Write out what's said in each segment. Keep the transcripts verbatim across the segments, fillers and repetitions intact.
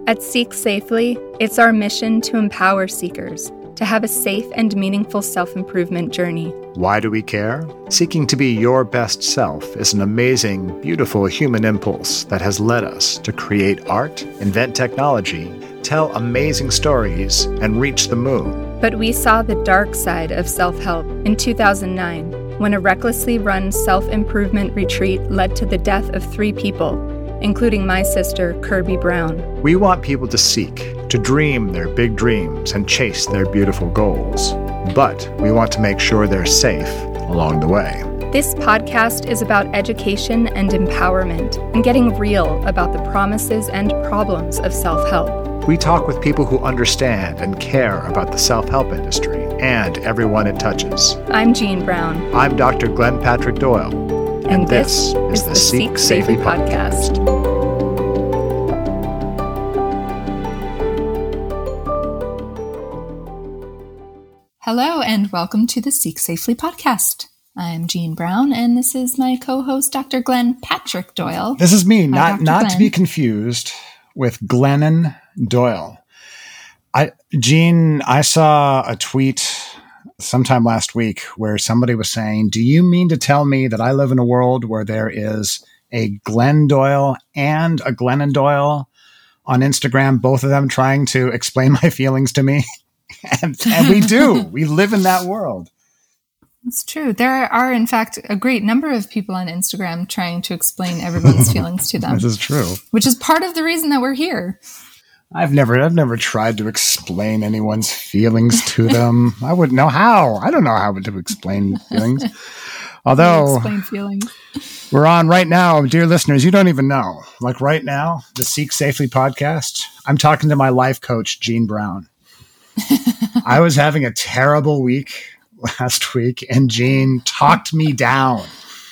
At Seek Safely, it's our mission to empower seekers to have a safe and meaningful self-improvement journey. Why do we care? Seeking to be your best self is an amazing, beautiful human impulse that has led us to create art, invent technology, tell amazing stories, and reach the moon. But we saw the dark side of self-help in two thousand nine, when a recklessly run self-improvement retreat led to the death of three people, including my sister, Kirby Brown. We want people to seek, to dream their big dreams and chase their beautiful goals. But we want to make sure they're safe along the way. This podcast is about education and empowerment and getting real about the promises and problems of self-help. We talk with people who understand and care about the self-help industry and everyone it touches. I'm Jean Brown. I'm Doctor Glenn Patrick Doyle. And, and this, this is the Seek Safely podcast. Hello, and welcome to the Seek Safely podcast. I'm Jean Brown, and this is my co-host, Doctor Glenn Patrick Doyle. This is me, Hi, not Doctor not Glenn. to be confused with Glennon Doyle. I, Jean, I saw a tweet sometime last week where somebody was saying, do you mean to tell me that I live in a world where there is a Glenn Doyle and a Glennon Doyle on Instagram, both of them trying to explain my feelings to me? and, and we do. We live in that world. It's true. There are, in fact, a great number of people on Instagram trying to explain everyone's feelings to them. This is true. Which is part of the reason that we're here. I've never, I've never tried to explain anyone's feelings to them. I wouldn't know how. I don't know how to explain feelings. Although explain feelings. We're on right now, dear listeners, you don't even know. Like right now, the Seek Safely podcast, I'm talking to my life coach, Jean Brown. I was having a terrible week last week, and Jean talked me down.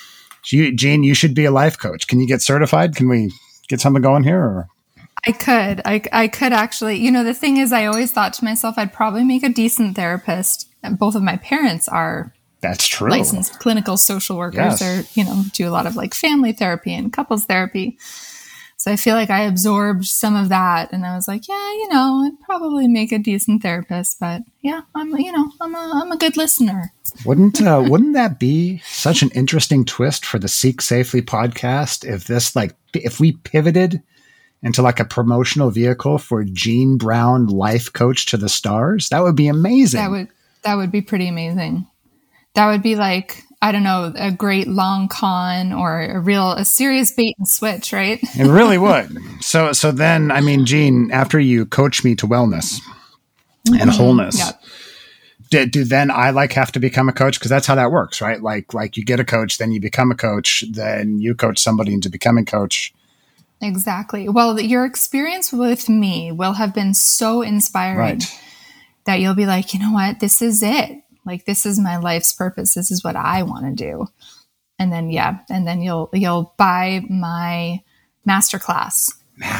She, Jean, you should be a life coach. Can you get certified? Can we get something going here? Or? I could. I, I could actually. You know, the thing is, I always thought to myself, I'd probably make a decent therapist. Both of my parents are That's true. licensed clinical social workers. Yes. They're, you know, do a lot of like family therapy and couples therapy. So I feel like I absorbed some of that, and I was like, yeah, you know, I'd probably make a decent therapist, but yeah, I'm, you know, I'm a, I'm a good listener. Wouldn't uh, wouldn't that be such an interesting twist for the Seek Safely podcast if this like if we pivoted into like a promotional vehicle for Jean Brown, life coach to the stars? That would be amazing. That would that would be pretty amazing. That would be like, I don't know, a great long con or a real, a serious bait and switch, right? It really would. So, so then, I mean, Jean, after you coach me to wellness and mm-hmm. wholeness, yep. do, do then I like have to become a coach? Because that's how that works, right? Like, like you get a coach, then you become a coach, then you coach somebody into becoming coach. Exactly. Well, your experience with me will have been so inspiring right. that you'll be like, you know what, this is it. Like, this is my life's purpose. This is what I want to do. And then, yeah. And then you'll, you'll buy my masterclass.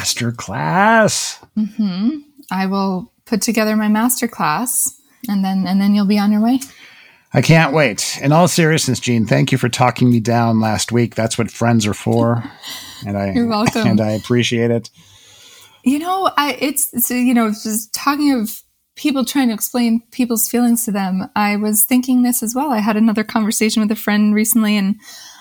Masterclass. Mm-hmm. I will put together my masterclass, and then, and then you'll be on your way. I can't wait. In all seriousness, Jean, thank you for talking me down last week. That's what friends are for. And I, You're welcome. And I appreciate it. You know, I, it's, it's, you know, just talking of people trying to explain people's feelings to them. I was thinking this as well. I had another conversation with a friend recently, and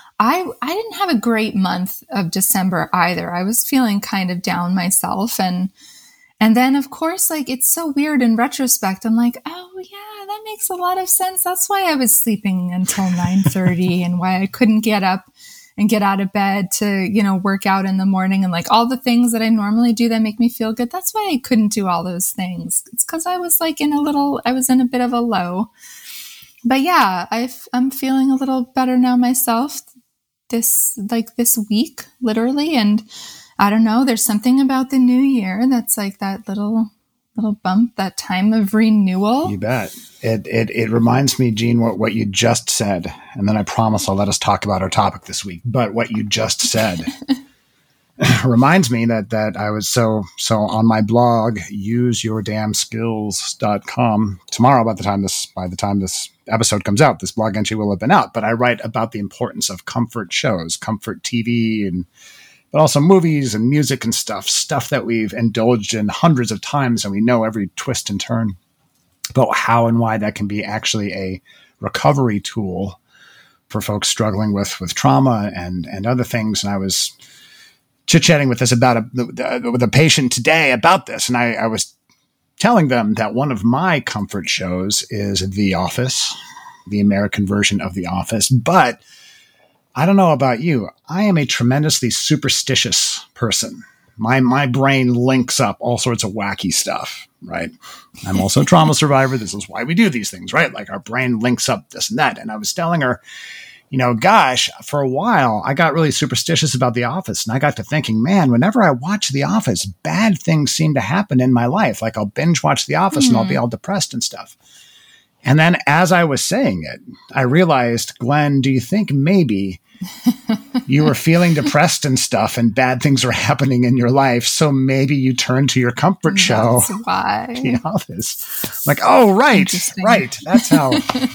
I, I didn't have a great month of December either. I was feeling kind of down myself. And, and then of course, like, it's so weird in retrospect. I'm like, oh yeah, that makes a lot of sense. That's why I was sleeping until nine thirty and why I couldn't get up and get out of bed to, you know, work out in the morning and like all the things that I normally do that make me feel good. That's why I couldn't do all those things. It's because I was like in a little, I was in a bit of a low. But yeah, I've, I'm feeling a little better now myself this, like this week, literally. And I don't know, there's something about the new year that's like that little, little bump, that time of renewal. You bet. It it it reminds me, Jean, what, what you just said. And then I promise I'll let us talk about our topic this week. But what you just said reminds me that that I was so so on my blog, use your damn skills dot com. Tomorrow, by the time this by the time this episode comes out, this blog entry will have been out. But I write about the importance of comfort shows, comfort T V, and but also movies and music and stuff, stuff that we've indulged in hundreds of times and we know every twist and turn about how and why that can be actually a recovery tool for folks struggling with, with trauma and, and other things. And I was chit-chatting with this about a, with a patient today about this. And I, I was telling them that one of my comfort shows is The Office, the American version of The Office. But I don't know about you. I am a tremendously superstitious person. My my brain links up all sorts of wacky stuff, right? I'm also a trauma survivor. This is why we do these things, right? Like our brain links up this and that. And I was telling her, you know, gosh, for a while, I got really superstitious about The Office. And I got to thinking, man, whenever I watch The Office, bad things seem to happen in my life. Like I'll binge watch The Office mm. and I'll be all depressed and stuff. And then as I was saying it, I realized, Glenn, do you think maybe you were feeling depressed and stuff and bad things were happening in your life? So maybe you turned to your comfort show. That's why. The Office. Like, oh, right, right. That's how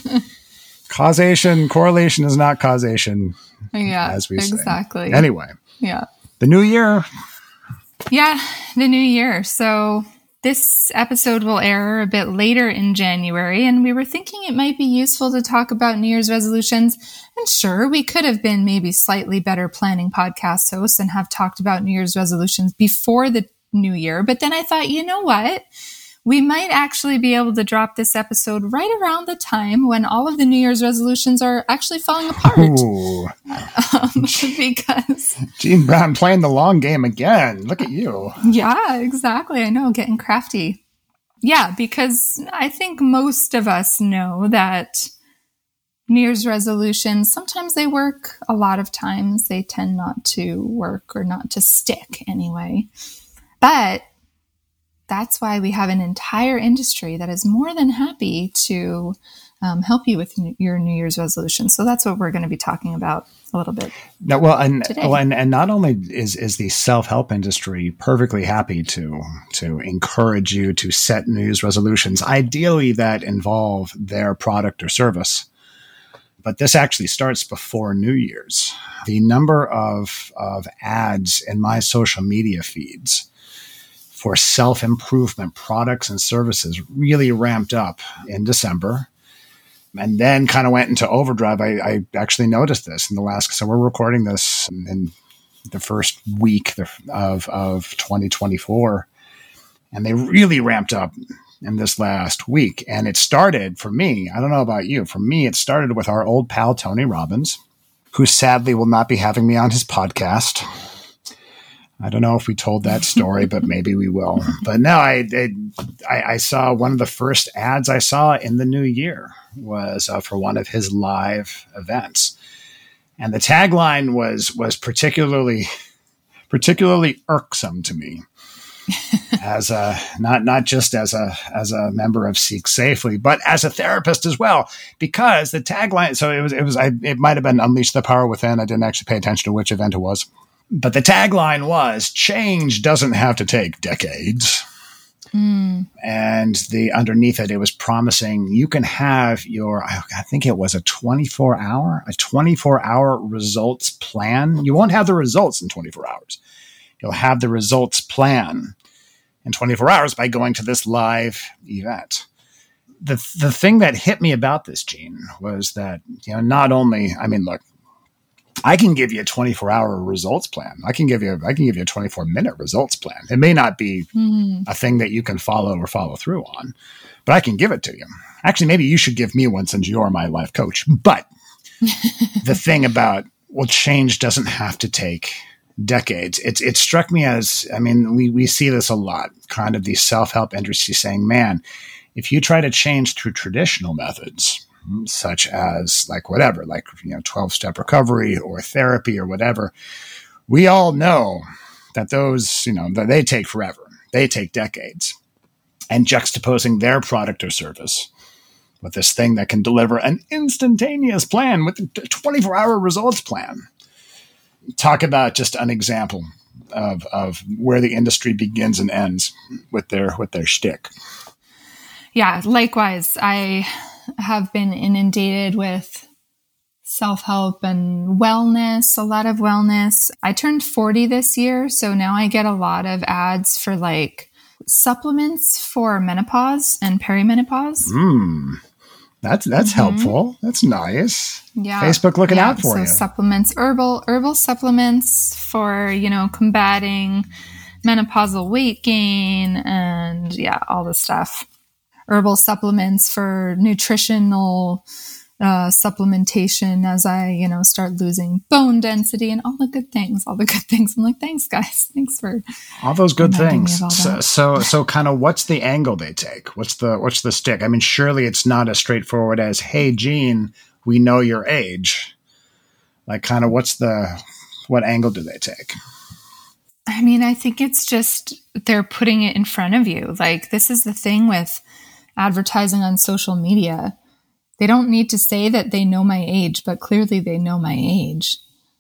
causation, correlation is not causation. Yeah, as we exactly. say. Anyway. Yeah. The new year. Yeah, the new year. So this episode will air a bit later in January, and we were thinking it might be useful to talk about New Year's resolutions. And sure, we could have been maybe slightly better planning podcast hosts and have talked about New Year's resolutions before the new year. But then I thought, you know what? We might actually be able to drop this episode right around the time when all of the New Year's resolutions are actually falling apart. Ooh. Um, because Jean Brown playing the long game again. Look at you. Yeah, exactly. I know, getting crafty. Yeah, because I think most of us know that New Year's resolutions, sometimes they work. A lot of times they tend not to work or not to stick anyway. But that's why we have an entire industry that is more than happy to um, help you with n- your New Year's resolution. So that's what we're going to be talking about a little bit. No, well, and, today. well, and and not only is is the self-help industry perfectly happy to to encourage you to set New Year's resolutions, ideally that involve their product or service. But this actually starts before New Year's. The number of of ads in my social media feeds for self-improvement products and services really ramped up in December and then kind of went into overdrive. I, I actually noticed this in the last, so we're recording this in the first week of, of twenty twenty-four, and they really ramped up in this last week. And it started for me, I don't know about you, for me, it started with our old pal, Tony Robbins, who sadly will not be having me on his podcast. I don't know if we told that story, but maybe we will. But no, I, I I saw one of the first ads I saw in the new year was uh, for one of his live events, and the tagline was was particularly particularly irksome to me, as a not not just as a as a member of Seek Safely, but as a therapist as well, because the tagline. So it was it was I, it might have been Unleash the Power Within. I didn't actually pay attention to which event it was. But the tagline was, change doesn't have to take decades. Mm. And the underneath it, it was promising you can have your, I think it was a twenty-four hour, a twenty-four hour results plan. You won't have the results in twenty-four hours. You'll have the results plan in twenty-four hours by going to this live event. The the thing that hit me about this, Gene, was that, you know, not only, I mean, look, I can give you a twenty-four hour results plan. I can give you, I can give you a twenty-four minute results plan. It may not be mm-hmm. a thing that you can follow or follow through on, but I can give it to you. Actually, maybe you should give me one since you're my life coach. But the thing about, well, change doesn't have to take decades. It's, it struck me as, I mean, we, we see this a lot, kind of the self-help industry saying, man, if you try to change through traditional methods, such as like whatever, like, you know, twelve-step recovery or therapy or whatever, we all know that those, you know, that they take forever. They take decades. And juxtaposing their product or service with this thing that can deliver an instantaneous plan with a twenty-four hour results plan. Talk about just an example of, of where the industry begins and ends with their, with their shtick. Yeah, likewise, I have been inundated with self-help and wellness, a lot of wellness. I turned forty this year, so now I get a lot of ads for like supplements for menopause and perimenopause. Mm, that's that's mm-hmm. helpful. That's nice. Yeah. Facebook looking yeah, out for so you. Supplements, herbal herbal supplements for, you know, combating menopausal weight gain and yeah, all the stuff. Herbal supplements for nutritional uh, supplementation as I, you know, start losing bone density and all the good things, all the good things. I'm like, thanks guys. Thanks for all those good things. All so, so, so kind of what's the angle they take? What's the, what's the stick? I mean, surely it's not as straightforward as, hey, Jean, we know your age. Like kind of what's the, what angle do they take? I mean, I think it's just, they're putting it in front of you. Like this is the thing with advertising on social media. They don't need to say that they know my age, but clearly they know my age.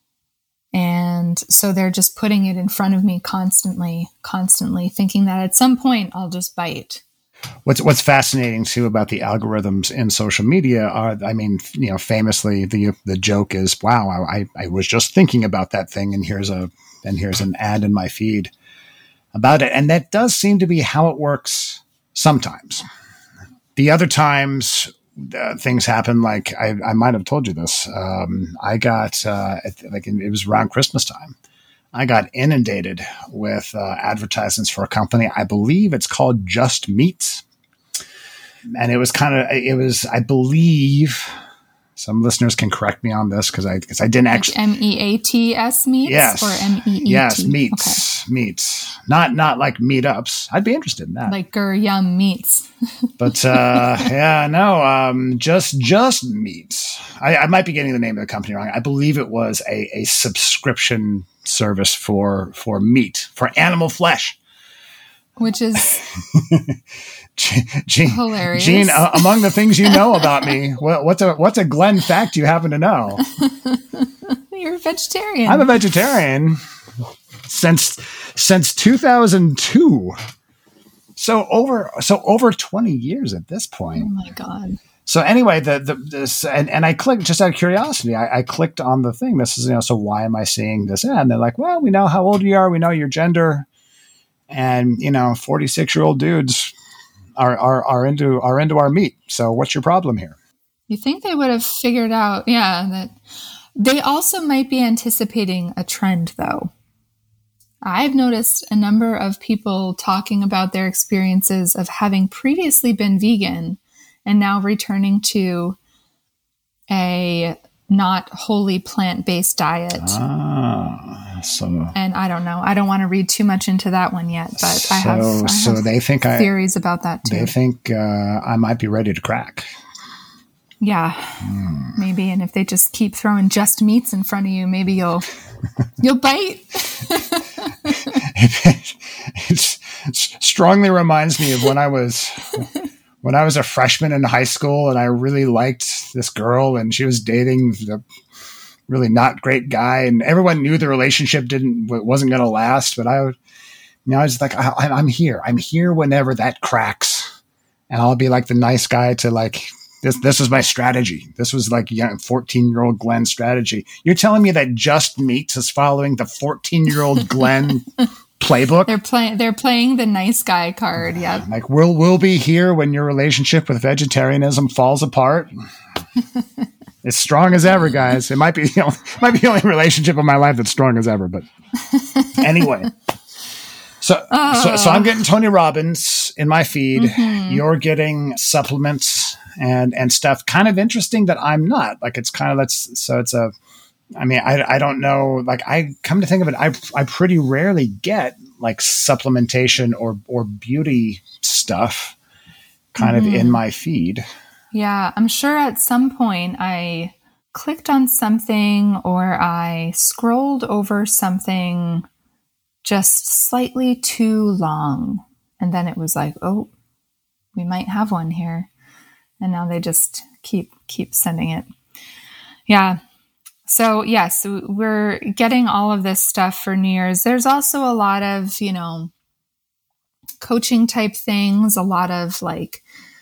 And so they're just putting it in front of me constantly, constantly thinking that at some point I'll just bite. What's what's fascinating too about the algorithms in social media are, I mean, you know, famously the the joke is, wow, I, I was just thinking about that thing, and here's a and here's an ad in my feed about it, and that does seem to be how it works sometimes. The other times uh, things happen, like I, I might have told you this. Um, I got uh, like it was around Christmas time. I got inundated with uh, advertisements for a company. I believe it's called Just Meats. And it was kind of, it was, I believe, some listeners can correct me on this because I, because I didn't actually. Like M E A T S meats? Yes. Or M E E T? Yes, meats. Okay. Meats. Not, not like meetups. I'd be interested in that. Like Gur Yum Meats. But, uh, yeah, no, um, just, just meats. I, I might be getting the name of the company wrong. I believe it was a, a subscription service for, for meat, for animal flesh. Which is Jean, hilarious. Jean, uh, among the things you know about me, what, what's a, what's a Glenn fact you happen to know? You're a vegetarian. I'm a vegetarian since, since two thousand two. So over, so over twenty years at this point. Oh my God. So anyway, the, the, this, and, and I clicked just out of curiosity, I, I clicked on the thing. This is, you know, so why am I seeing this ad? And they're like, well, we know how old you are. We know your gender. And, you know, forty-six year old dudes are, are, are into, are into our meat. So what's your problem here? You think they would have figured out, yeah, that they also might be anticipating a trend though. I've noticed a number of people talking about their experiences of having previously been vegan and now returning to a not wholly plant-based diet. Ah, so. And I don't know. I don't want to read too much into that one yet, but so, I have, I have so they think theories I, about that too. They think uh, I might be ready to crack. Yeah, hmm. maybe. And if they just keep throwing just meats in front of you, maybe you'll you'll bite. it, it strongly reminds me of when I was when I was a freshman in high school, and I really liked this girl, and she was dating a really not great guy, and everyone knew the relationship didn't wasn't going to last. But I, you know, I was like, I, I'm here. I'm here whenever that cracks, and I'll be like the nice guy to like. This this was my strategy. This was like young fourteen-year-old Glenn strategy. You're telling me that Just Meats is following the fourteen-year-old Glenn playbook? They're playing. They're playing the nice guy card. Yeah. Like we'll we'll be here when your relationship with vegetarianism falls apart. It's strong as ever, guys. It might be you know, might be the only relationship in my life that's strong as ever. But anyway. So, oh. so, so I'm getting Tony Robbins in my feed. Mm-hmm. You're getting supplements and, and stuff. Kind of interesting that I'm not. Like, it's kind of, that's, so it's a, I mean, I, I don't know. Like, I come to think of it, I, I pretty rarely get like supplementation or, or beauty stuff kind mm-hmm. of in my feed. Yeah. I'm sure at some point I clicked on something or I scrolled over something just slightly too long. And then it was like, oh, we might have one here. And now they just keep, keep sending it. Yeah. So yes, we're getting all of this stuff for New Year's. There's also a lot of, you know, coaching type things, a lot of like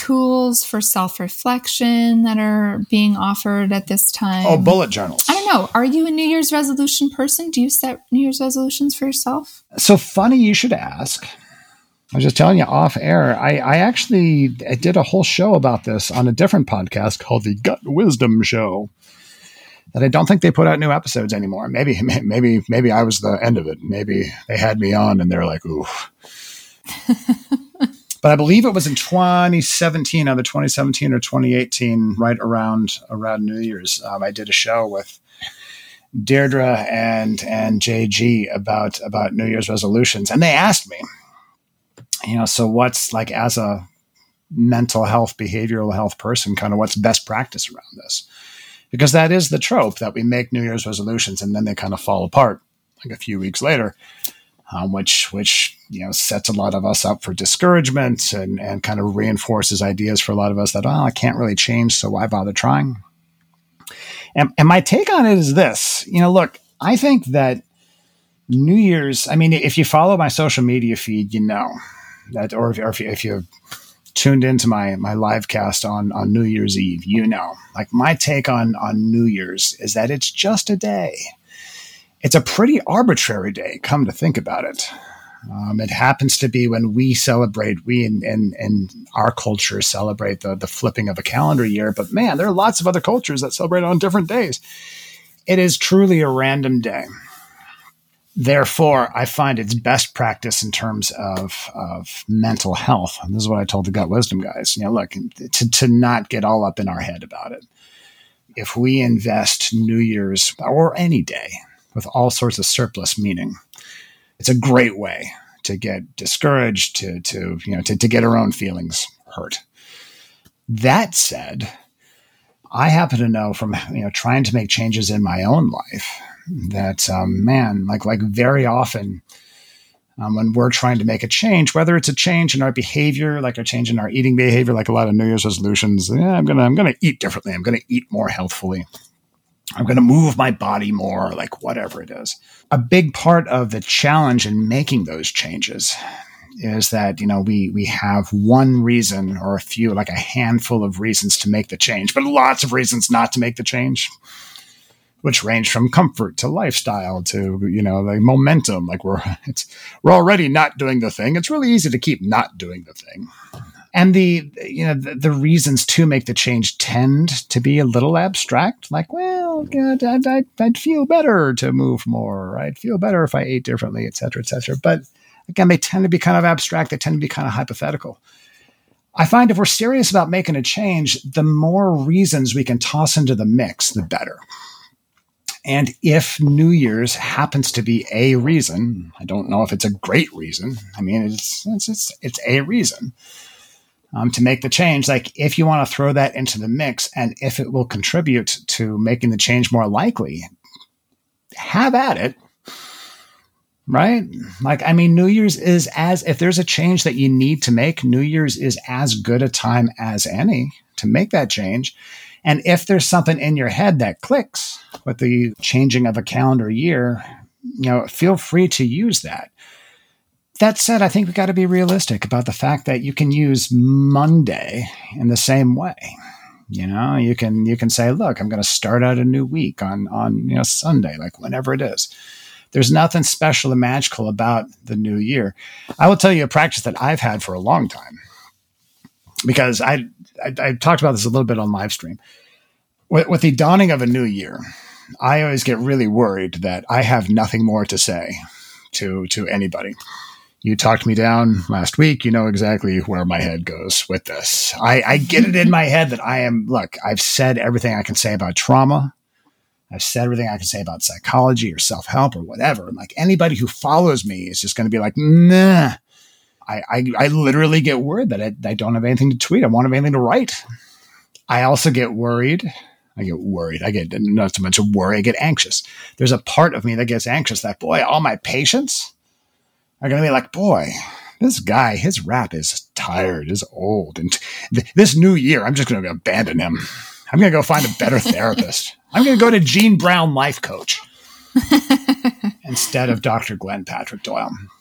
tools for self-reflection that are being offered at this time? Oh, bullet journals. I don't know. Are you a New Year's resolution person? Do you set New Year's resolutions for yourself? So funny you should ask. I was just telling you off air, I, I actually I did a whole show about this on a different podcast called the Gut Wisdom Show that I don't think they put out new episodes anymore. Maybe, maybe, maybe I was the end of it. Maybe they had me on and they're like, ooh. But I believe it was in twenty seventeen, either twenty seventeen or twenty eighteen, right around around New Year's. Um, I did a show with Deirdre and and J G about about New Year's resolutions, and they asked me, you know, so what's like as a mental health, behavioral health person, kind of what's best practice around this? Because that is the trope that we make New Year's resolutions and then they kind of fall apart like a few weeks later. Um, which, which, you know, sets a lot of us up for discouragement and, and kind of reinforces ideas for a lot of us that, oh, I can't really change, so why bother trying? And, and my take on it is this, you know, look, I think that New Year's, I mean, if you follow my social media feed, you know that, or if, or if, you, if you've tuned into my, my live cast on, on New Year's Eve, you know, like my take on, on New Year's is that it's just a day. It's a pretty arbitrary day, come to think about it. Um, it happens to be when we celebrate, we in, in, in our culture celebrate the, the flipping of a calendar year. But man, there are lots of other cultures that celebrate on different days. It is truly a random day. Therefore, I find it's best practice in terms of, of mental health. And this is what I told the Gut Wisdom guys. You know, look, to, to not get all up in our head about it. If we invest New Year's or any day with all sorts of surplus meaning, it's a great way to get discouraged, to, to you know, to, to get our own feelings hurt. That said, I happen to know from, you know, trying to make changes in my own life that, um, man, like, like very often um, when we're trying to make a change, whether it's a change in our behavior, like a change in our eating behavior, like a lot of New Year's resolutions, yeah, I'm going to, I'm going to eat differently. I'm going to eat more healthfully. I'm going to move my body more, like whatever it is. A big part of the challenge in making those changes is that, you know, we we have one reason or a few, like a handful of reasons to make the change, but lots of reasons not to make the change, which range from comfort to lifestyle to, you know, like momentum. Like we're it's we're already not doing the thing. It's really easy to keep not doing the thing. And the, you know, the, the reasons to make the change tend to be a little abstract. Like, well, God, I'd, I'd, I'd feel better to move more. I'd feel better if I ate differently, et cetera, et cetera. But again, they tend to be kind of abstract. They tend to be kind of hypothetical. I find if we're serious about making a change, the more reasons we can toss into the mix, the better. And if New Year's happens to be a reason, I don't know if it's a great reason. I mean, it's it's it's, it's a reason. Um, to make the change, like if you want to throw that into the mix and if it will contribute to making the change more likely, have at it, right? Like, I mean, New Year's is as, if there's a change that you need to make, New Year's is as good a time as any to make that change. And if there's something in your head that clicks with the changing of a calendar year, you know, feel free to use that. That said, I think we've got to be realistic about the fact that you can use Monday in the same way. You know, you can you can say, look, I'm going to start out a new week on, on you know Sunday, like whenever it is. There's nothing special and magical about the new year. I will tell you a practice that I've had for a long time, because I I, I talked about this a little bit on live stream. With, with the dawning of a new year, I always get really worried that I have nothing more to say to to anybody. You talked me down last week. You know exactly where my head goes with this. I, I get it in my head that I am, look, I've said everything I can say about trauma. I've said everything I can say about psychology or self-help or whatever. And like anybody who follows me is just going to be like, nah. I, I, I literally get worried that I, I don't have anything to tweet. I won't have anything to write. I also get worried. I get worried. I get not so much a worry. I get anxious. There's a part of me that gets anxious that, boy, all my patients are going to be like, boy, this guy, his rap is tired, is old. And th- this new year, I'm just going to abandon him. I'm going to go find a better therapist. I'm going to go to Gene Brown Life Coach instead of Doctor Glenn Patrick Doyle.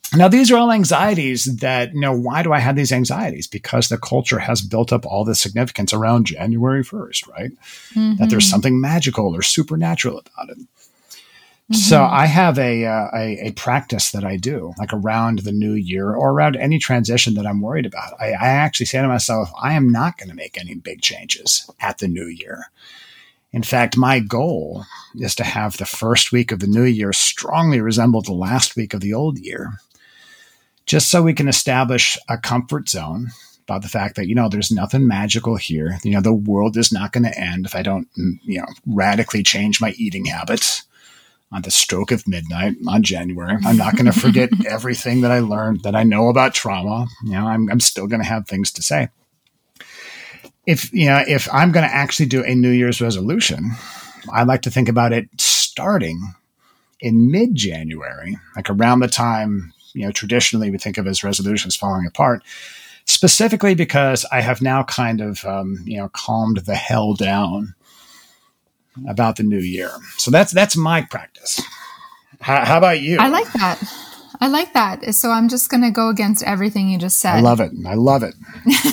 Now, these are all anxieties that, you know, why do I have these anxieties? Because the culture has built up all this significance around January first, right? Mm-hmm. That there's something magical or supernatural about it. Mm-hmm. So I have a, uh, a a practice that I do, like around the new year or around any transition that I'm worried about. I, I actually say to myself, I am not going to make any big changes at the new year. In fact, my goal is to have the first week of the new year strongly resemble the last week of the old year, just so we can establish a comfort zone about the fact that, you know, there's nothing magical here. You know, the world is not going to end if I don't, you know, radically change my eating habits on the stroke of midnight on January. I'm not going to forget everything that I learned, that I know about trauma. You know, I'm, I'm still going to have things to say. If, you know, if I'm going to actually do a New Year's resolution, I like to think about it starting in mid-January, like around the time, you know, traditionally we think of as resolutions falling apart, specifically because I have now kind of, um, you know, calmed the hell down about the new year. So that's, that's my practice. How, how about you? I like that. I like that. So I'm just going to go against everything you just said. I love it. I love it.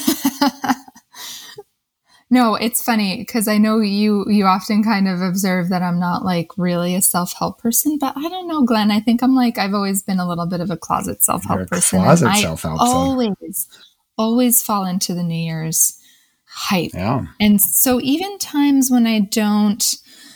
No, it's funny because I know you, you often kind of observe that I'm not like really a self-help person, but I don't know, Glenn. I think I'm like, I've always been a little bit of a closet self-help You're a person. Closet I self-help. always, so. always fall into the New Year's hype. Yeah. And so even times when I don't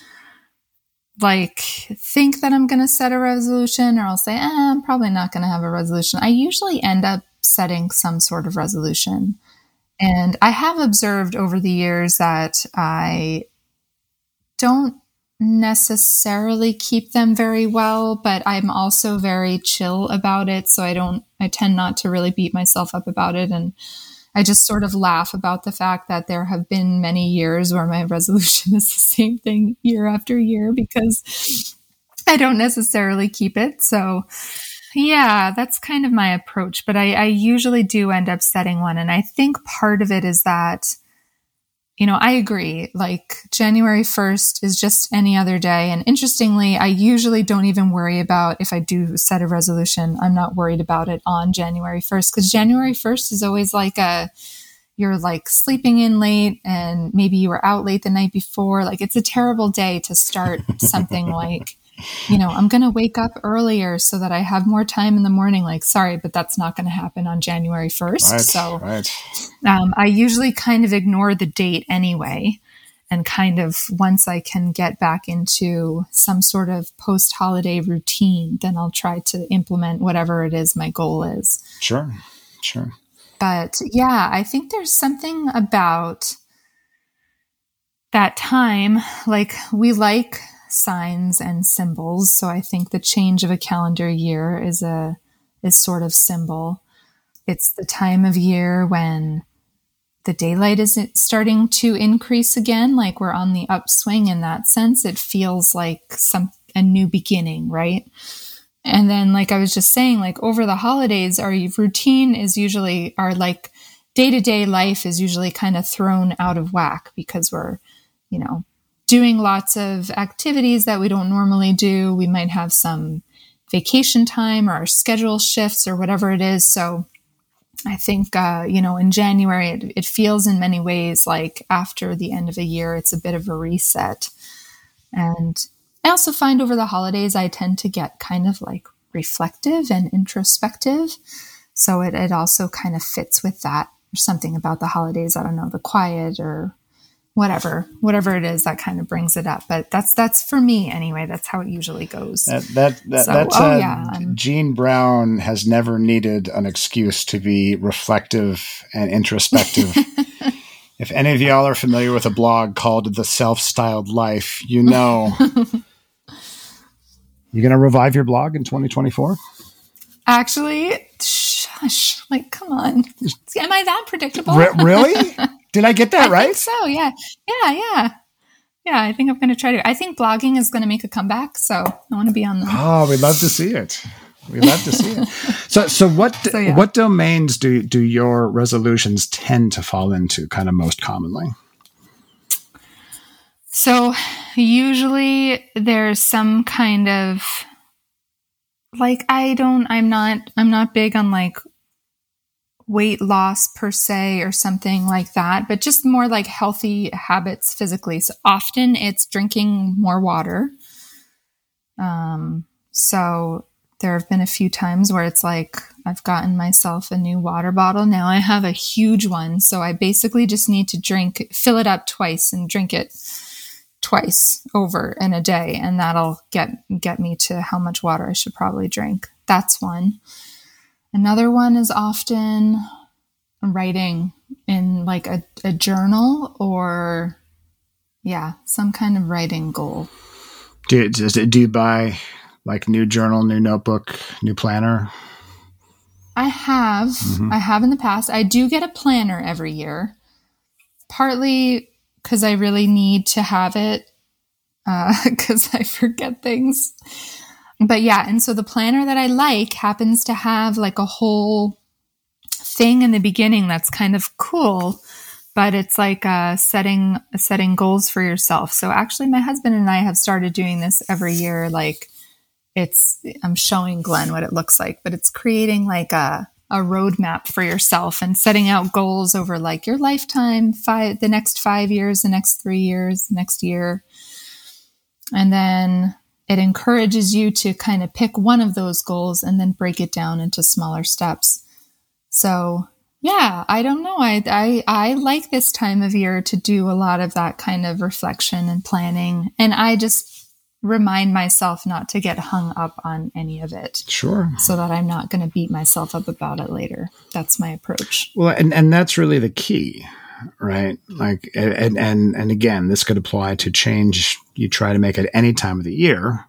like think that I'm going to set a resolution, or I'll say, eh, I'm probably not going to have a resolution, I usually end up setting some sort of resolution. And I have observed over the years that I don't necessarily keep them very well, but I'm also very chill about it. So I don't, I tend not to really beat myself up about it. And I just sort of laugh about the fact that there have been many years where my resolution is the same thing year after year because I don't necessarily keep it. So yeah, that's kind of my approach, but I, I usually do end up setting one. And I think part of it is that, you know, I agree, like January first is just any other day. And interestingly, I usually don't even worry about if I do set a resolution, I'm not worried about it on January first, because January first is always like a, you're like sleeping in late and maybe you were out late the night before. Like it's a terrible day to start something like, you know, I'm going to wake up earlier so that I have more time in the morning. Like, sorry, but that's not going to happen on January first. Right, so right. Um, I usually kind of ignore the date anyway. And kind of once I can get back into some sort of post-holiday routine, then I'll try to implement whatever it is my goal is. Sure, sure. But yeah, I think there's something about that time. Like we like signs and symbols. So I think the change of a calendar year is a, is sort of symbol. It's the time of year when the daylight is starting to increase again. Like we're on the upswing in that sense. It feels like some, a new beginning, right? And then, like I was just saying, like over the holidays, our routine is usually, our like day-to-day life is usually kind of thrown out of whack because we're, you know, doing lots of activities that we don't normally do. We might have some vacation time or our schedule shifts or whatever it is. So I think, uh, you know, in January, it, it feels in many ways like after the end of a year, it's a bit of a reset. And I also find over the holidays, I tend to get kind of like reflective and introspective. So it, it also kind of fits with that. There's something about the holidays, I don't know, the quiet or whatever, whatever it is that kind of brings it up. But that's, that's for me anyway. That's how it usually goes. That, that, that so, that's, oh, uh, yeah, Jean Brown has never needed an excuse to be reflective and introspective. If any of y'all are familiar with a blog called The Self-Styled Life, you know, you going to revive your blog in twenty twenty-four? Actually, shush, like, come on. Am I that predictable? Re- really? Did I get that I right? think so, yeah. Yeah, yeah. Yeah, I think I'm going to try to. I think blogging is going to make a comeback, so I want to be on them. Oh, we'd love to see it. We'd love to see it. So, so what So, yeah. what domains do, do your resolutions tend to fall into kind of most commonly? So usually there's some kind of like, I don't, I'm not, I'm not big on like weight loss per se or something like that, but just more like healthy habits physically. So often it's drinking more water. Um, so there have been a few times where it's like I've gotten myself a new water bottle. Now I have a huge one. So I basically just need to drink, fill it up twice and drink it twice over in a day. And that'll get, get me to how much water I should probably drink. That's one. Another one is often writing in like a, a journal or, yeah, some kind of writing goal. Do, does it, do you buy like new journal, new notebook, new planner? I have. Mm-hmm. I have in the past. I do get a planner every year, partly because I really need to have it because uh, I forget things. But yeah, and so the planner that I like happens to have like a whole thing in the beginning that's kind of cool, but it's like uh, setting setting goals for yourself. So actually, my husband and I have started doing this every year. Like it's, I'm showing Glenn what it looks like, but it's creating like a a roadmap for yourself and setting out goals over like your lifetime, five, the next five years, the next three years, the next year, and then it encourages you to kind of pick one of those goals and then break it down into smaller steps. So yeah, I don't know. I, I, I like this time of year to do a lot of that kind of reflection and planning. And I just remind myself not to get hung up on any of it. Sure. So that I'm not going to beat myself up about it later. That's my approach. Well, and, and that's really the key, right? Like, and, and, and again, this could apply to change you try to make at any time of the year.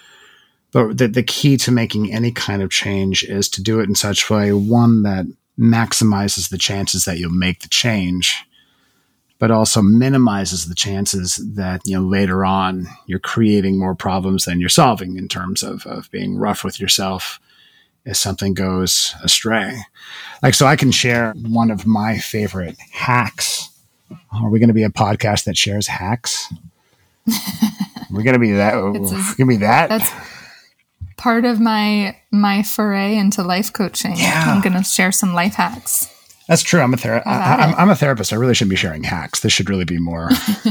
But the, the key to making any kind of change is to do it in such a way, one, that maximizes the chances that you'll make the change, but also minimizes the chances that, you know, later on you're creating more problems than you're solving in terms of, of being rough with yourself if something goes astray. Like, so I can share one of my favorite hacks. Are we going to be a podcast that shares hacks? We're going to be that. We're going to be that. That's part of my, my foray into life coaching. Yeah. I'm going to share some life hacks. That's true. I'm a ther- I, I'm, I'm a therapist. I really shouldn't be sharing hacks. This should really be more.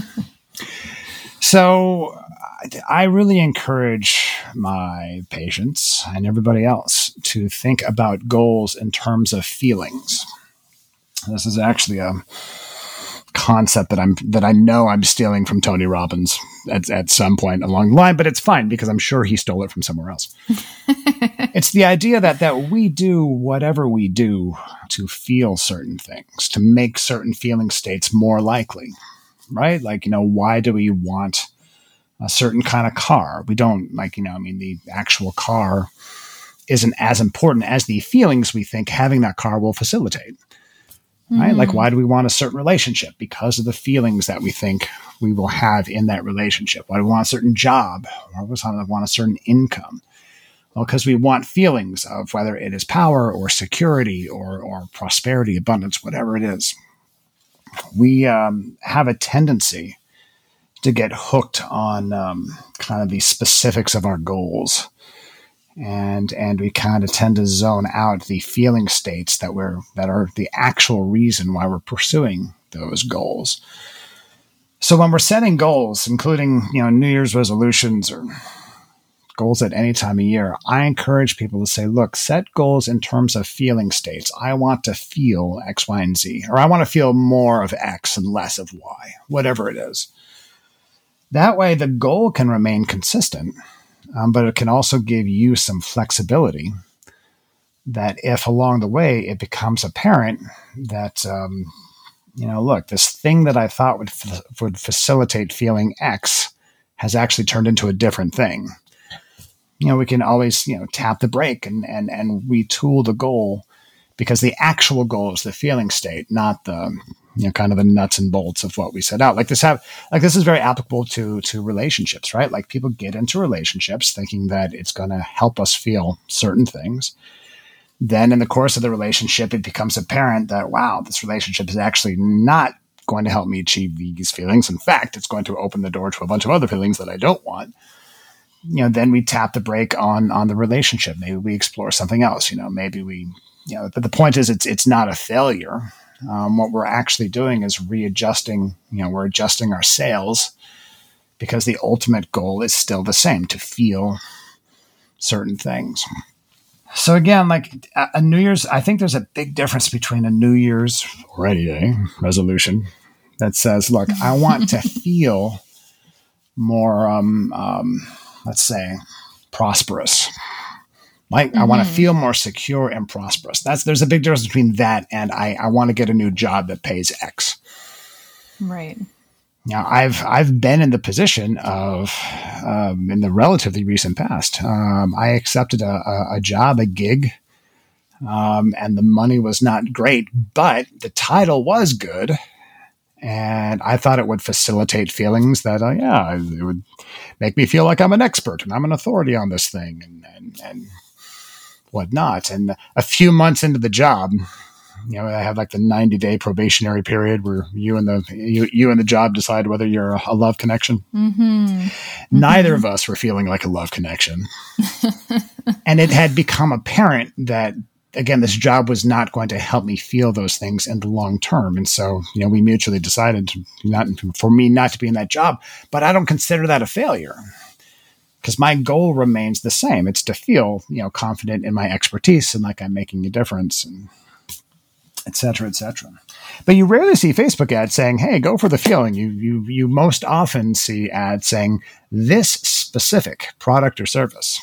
So I really encourage my patients and everybody else to think about goals in terms of feelings. This is actually a concept that I'm that I know I'm stealing from Tony Robbins at, at some point along the line, but it's fine because I'm sure he stole it from somewhere else. It's the idea that that we do whatever we do to feel certain things, to make certain feeling states more likely, right? Like, you know, why do we want a certain kind of car? We don't like, you know, I mean, the actual car isn't as important as the feelings we think having that car will facilitate. Right? Mm-hmm. Like, why do we want a certain relationship? Because of the feelings that we think we will have in that relationship. Why do we want a certain job? Why do we want a certain income? Well, because we want feelings of whether it is power or security or, or prosperity, abundance, whatever it is. We um, have a tendency to get hooked on um, kind of the specifics of our goals. And and we kind of tend to zone out the feeling states that we're that are the actual reason why we're pursuing those goals. So when we're setting goals, including, you know, New Year's resolutions or goals at any time of year, I encourage people to say, look, set goals in terms of feeling states. I want to feel X, Y, and Z, or I want to feel more of X and less of Y, whatever it is. That way the goal can remain consistent. Um, but it can also give you some flexibility that if along the way it becomes apparent that, um, you know, look, this thing that I thought would f- would facilitate feeling X has actually turned into a different thing. You know, we can always, you know, tap the brake and, and, and retool the goal, because the actual goal is the feeling state, not the, you know, kind of the nuts and bolts of what we set out. Like this have, like this is very applicable to, to relationships, right? Like people get into relationships thinking that it's going to help us feel certain things. Then in the course of the relationship, it becomes apparent that, wow, this relationship is actually not going to help me achieve these feelings. In fact, it's going to open the door to a bunch of other feelings that I don't want. you know, then we tap the brake on on the relationship. Maybe we explore something else. You know, maybe we, you know, but the point is, it's it's not a failure. Um, what we're actually doing is readjusting. You know, we're adjusting our sails because the ultimate goal is still the same: to feel certain things. So again, like a New Year's, I think there's a big difference between a New Year's already eh, resolution that says, "Look, I want to feel more." Um, um, let's say, prosperous. Like mm-hmm. I want to feel more secure and prosperous. That's there's a big difference between that and I, I want to get a new job that pays X. Right. Now I've I've been in the position of um, in the relatively recent past. Um, I accepted a, a, a job, a gig, um, and the money was not great, but the title was good. And I thought it would facilitate feelings that, uh, yeah, it would make me feel like I'm an expert and I'm an authority on this thing and, and, and whatnot. And a few months into the job, you know, I have like the ninety day probationary period where you and the you, you and the job decide whether you're a love connection. Mm-hmm. Neither mm-hmm. of us were feeling like a love connection. And it had become apparent that, again, this job was not going to help me feel those things in the long term. And so, you know, we mutually decided to not for me not to be in that job, but I don't consider that a failure because my goal remains the same. It's to feel, you know, confident in my expertise and like I'm making a difference and et cetera, et cetera. But you rarely see Facebook ads saying, hey, go for the feeling. You, you, you most often see ads saying this specific product or service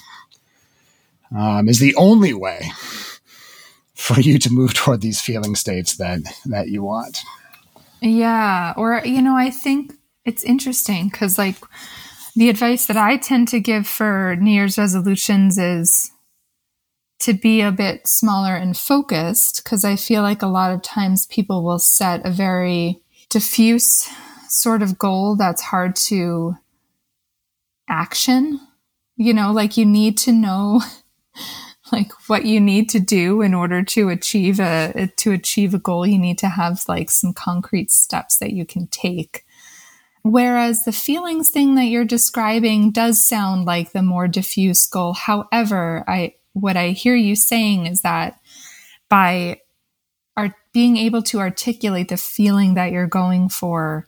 um, is the only way for you to move toward these feeling states that, that you want. Yeah. Or, you know, I think it's interesting because like the advice that I tend to give for New Year's resolutions is to be a bit smaller and focused because I feel like a lot of times people will set a very diffuse sort of goal that's hard to action. You know, like you need to know like what you need to do in order to achieve a to achieve a goal. You need to have like some concrete steps that you can take. Whereas the feelings thing that you're describing does sound like the more diffuse goal. However, I what I hear you saying is that by art, being able to articulate the feeling that you're going for,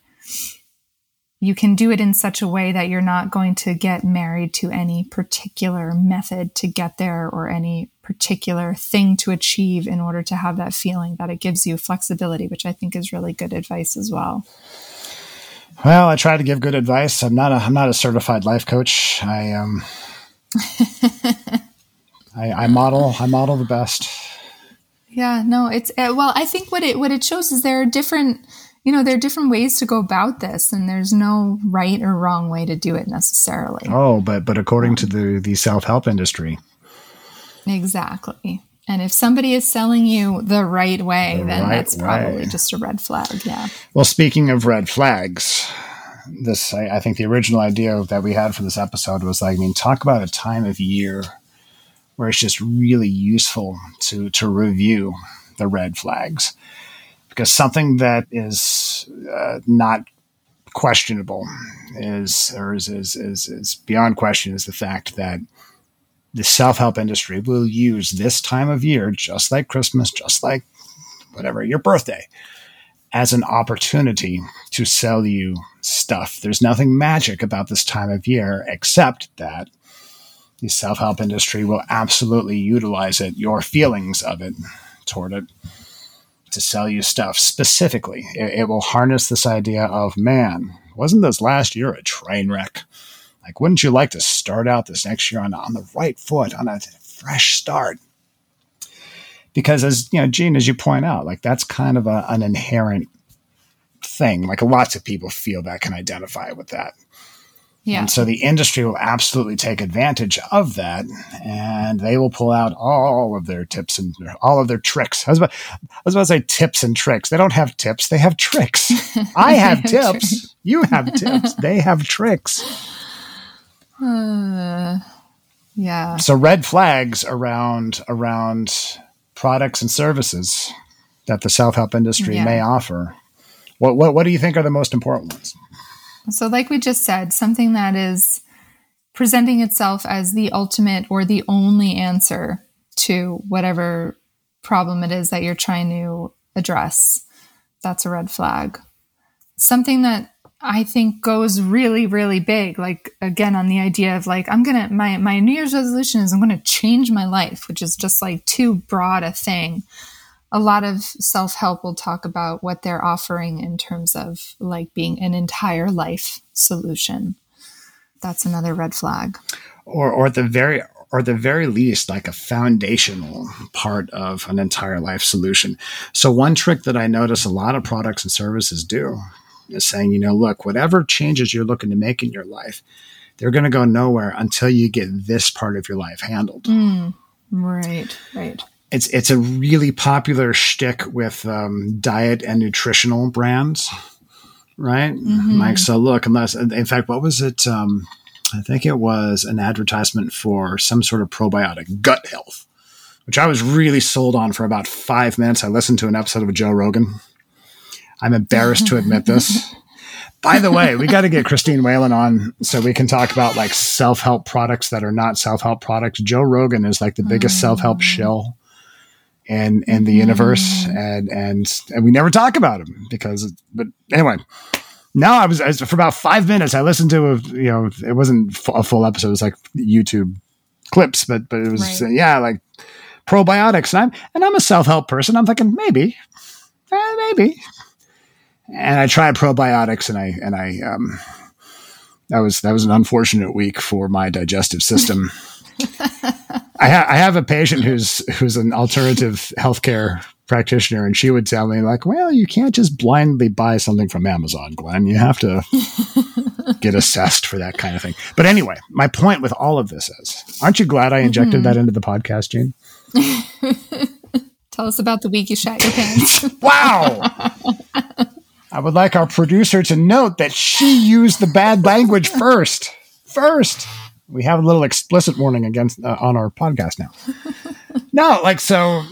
you can do it in such a way that you're not going to get married to any particular method to get there or any particular thing to achieve in order to have that feeling, that it gives you flexibility, which I think is really good advice as well. Well, I try to give good advice. I'm not a, I'm not a certified life coach. I, um, I, I model, I model the best. Yeah, no, it's, uh, well, I think what it, what it shows is there are different, you know, there are different ways to go about this, and there's no right or wrong way to do it necessarily. Oh, but but according um, to the, the self-help industry. Exactly. And if somebody is selling you the right way, the then right that's probably way. just a red flag. Yeah. Well, speaking of red flags, this I, I think the original idea that we had for this episode was like, I mean, talk about a time of year where it's just really useful to to review the red flags. Because something that is uh, not questionable is, or is, is, is, is beyond question is the fact that the self-help industry will use this time of year, just like Christmas, just like whatever, your birthday, as an opportunity to sell you stuff. There's nothing magic about this time of year except that the self-help industry will absolutely utilize it, your feelings of it toward it, to sell you stuff. Specifically, it, it will harness this idea of, man, wasn't this last year a train wreck? Like, wouldn't you like to start out this next year on, on the right foot, on a fresh start? Because as, you know, Gene, as you point out, like that's kind of a, an inherent thing. Like lots of people feel that, can identify with that. Yeah. And so the industry will absolutely take advantage of that, and they will pull out all of their tips and all of their tricks. I was about, I was about to say tips and tricks. They don't have tips. They have tricks. I have tips. You have tips. They have tricks. Uh, yeah. So red flags around, around products and services that the self-help industry yeah. may offer. What, what, what do you think are the most important ones? So like we just said, something that is presenting itself as the ultimate or the only answer to whatever problem it is that you're trying to address. That's a red flag. Something that I think goes really, really big, like, again, on the idea of like, I'm going to, my, my New Year's resolution is I'm going to change my life, which is just like too broad a thing. A lot of self-help will talk about what they're offering in terms of like being an entire life solution. That's another red flag. Or, or at the very, or the very least, like a foundational part of an entire life solution. So one trick that I notice a lot of products and services do is saying, you know, look, whatever changes you're looking to make in your life, they're going to go nowhere until you get this part of your life handled. Mm, right, right. It's it's a really popular shtick with um, diet and nutritional brands, right? Mm-hmm. Like, so look, unless, in fact, what was it? Um, I think it was an advertisement for some sort of probiotic, gut health, which I was really sold on for about five minutes. I listened to an episode of Joe Rogan. I'm embarrassed to admit this. By the way, we got to get Christine Whalen on so we can talk about like self-help products that are not self-help products. Joe Rogan is like the biggest mm. self-help shill in in the mm. universe, and and and we never talk about him because. But anyway, now I was, I was for about five minutes. I listened to a, you know, it wasn't a full episode. It was like YouTube clips, but but it was right. uh, yeah, like probiotics. And I'm and I'm a self-help person. I'm thinking maybe, eh, maybe. And I tried probiotics, and I and I um, that was that was an unfortunate week for my digestive system. I, ha- I have a patient who's who's an alternative healthcare practitioner, and she would tell me like, "Well, you can't just blindly buy something from Amazon, Glenn. You have to get assessed for that kind of thing." But anyway, my point with all of this is, aren't you glad I injected mm-hmm. that into the podcast, Jean? Tell us about the week you shat your pants. Wow. I would like our producer to note that she used the bad language first. First. We have a little explicit warning against uh, on our podcast now. No, like, so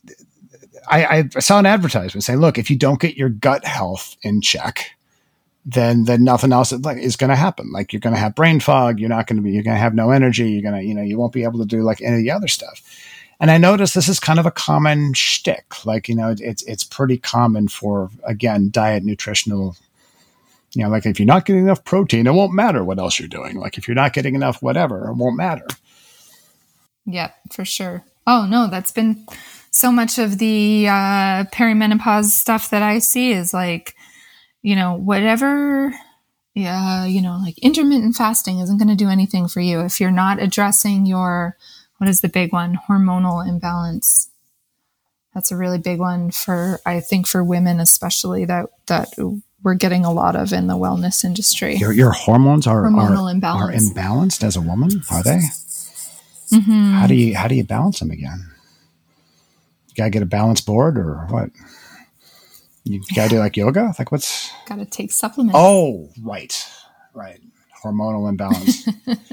I, I saw an advertisement saying, look, if you don't get your gut health in check, then then nothing else is, like, is going to happen. Like, you're going to have brain fog. You're not going to be, you're going to have no energy. You're going to, you know, you won't be able to do like any of the other stuff. And I noticed this is kind of a common shtick. Like, you know, it's it's pretty common for, again, diet, nutritional, you know, like if you're not getting enough protein, it won't matter what else you're doing. Like if you're not getting enough whatever, it won't matter. Yeah, for sure. Oh, no, that's been so much of the uh, perimenopause stuff that I see is like, you know, whatever, yeah, you know, like intermittent fasting isn't going to do anything for you if you're not addressing your, what is the big one? Hormonal imbalance. That's a really big one for, I think, for women, especially that, that we're getting a lot of in the wellness industry. Your, your hormones are, Hormonal are, imbalance. are imbalanced as a woman. Are they? Mm-hmm. How do you, how do you balance them again? You gotta get a balance board or what? You gotta do like yoga? Like what's? Gotta take supplements. Oh, right. Right. Hormonal imbalance.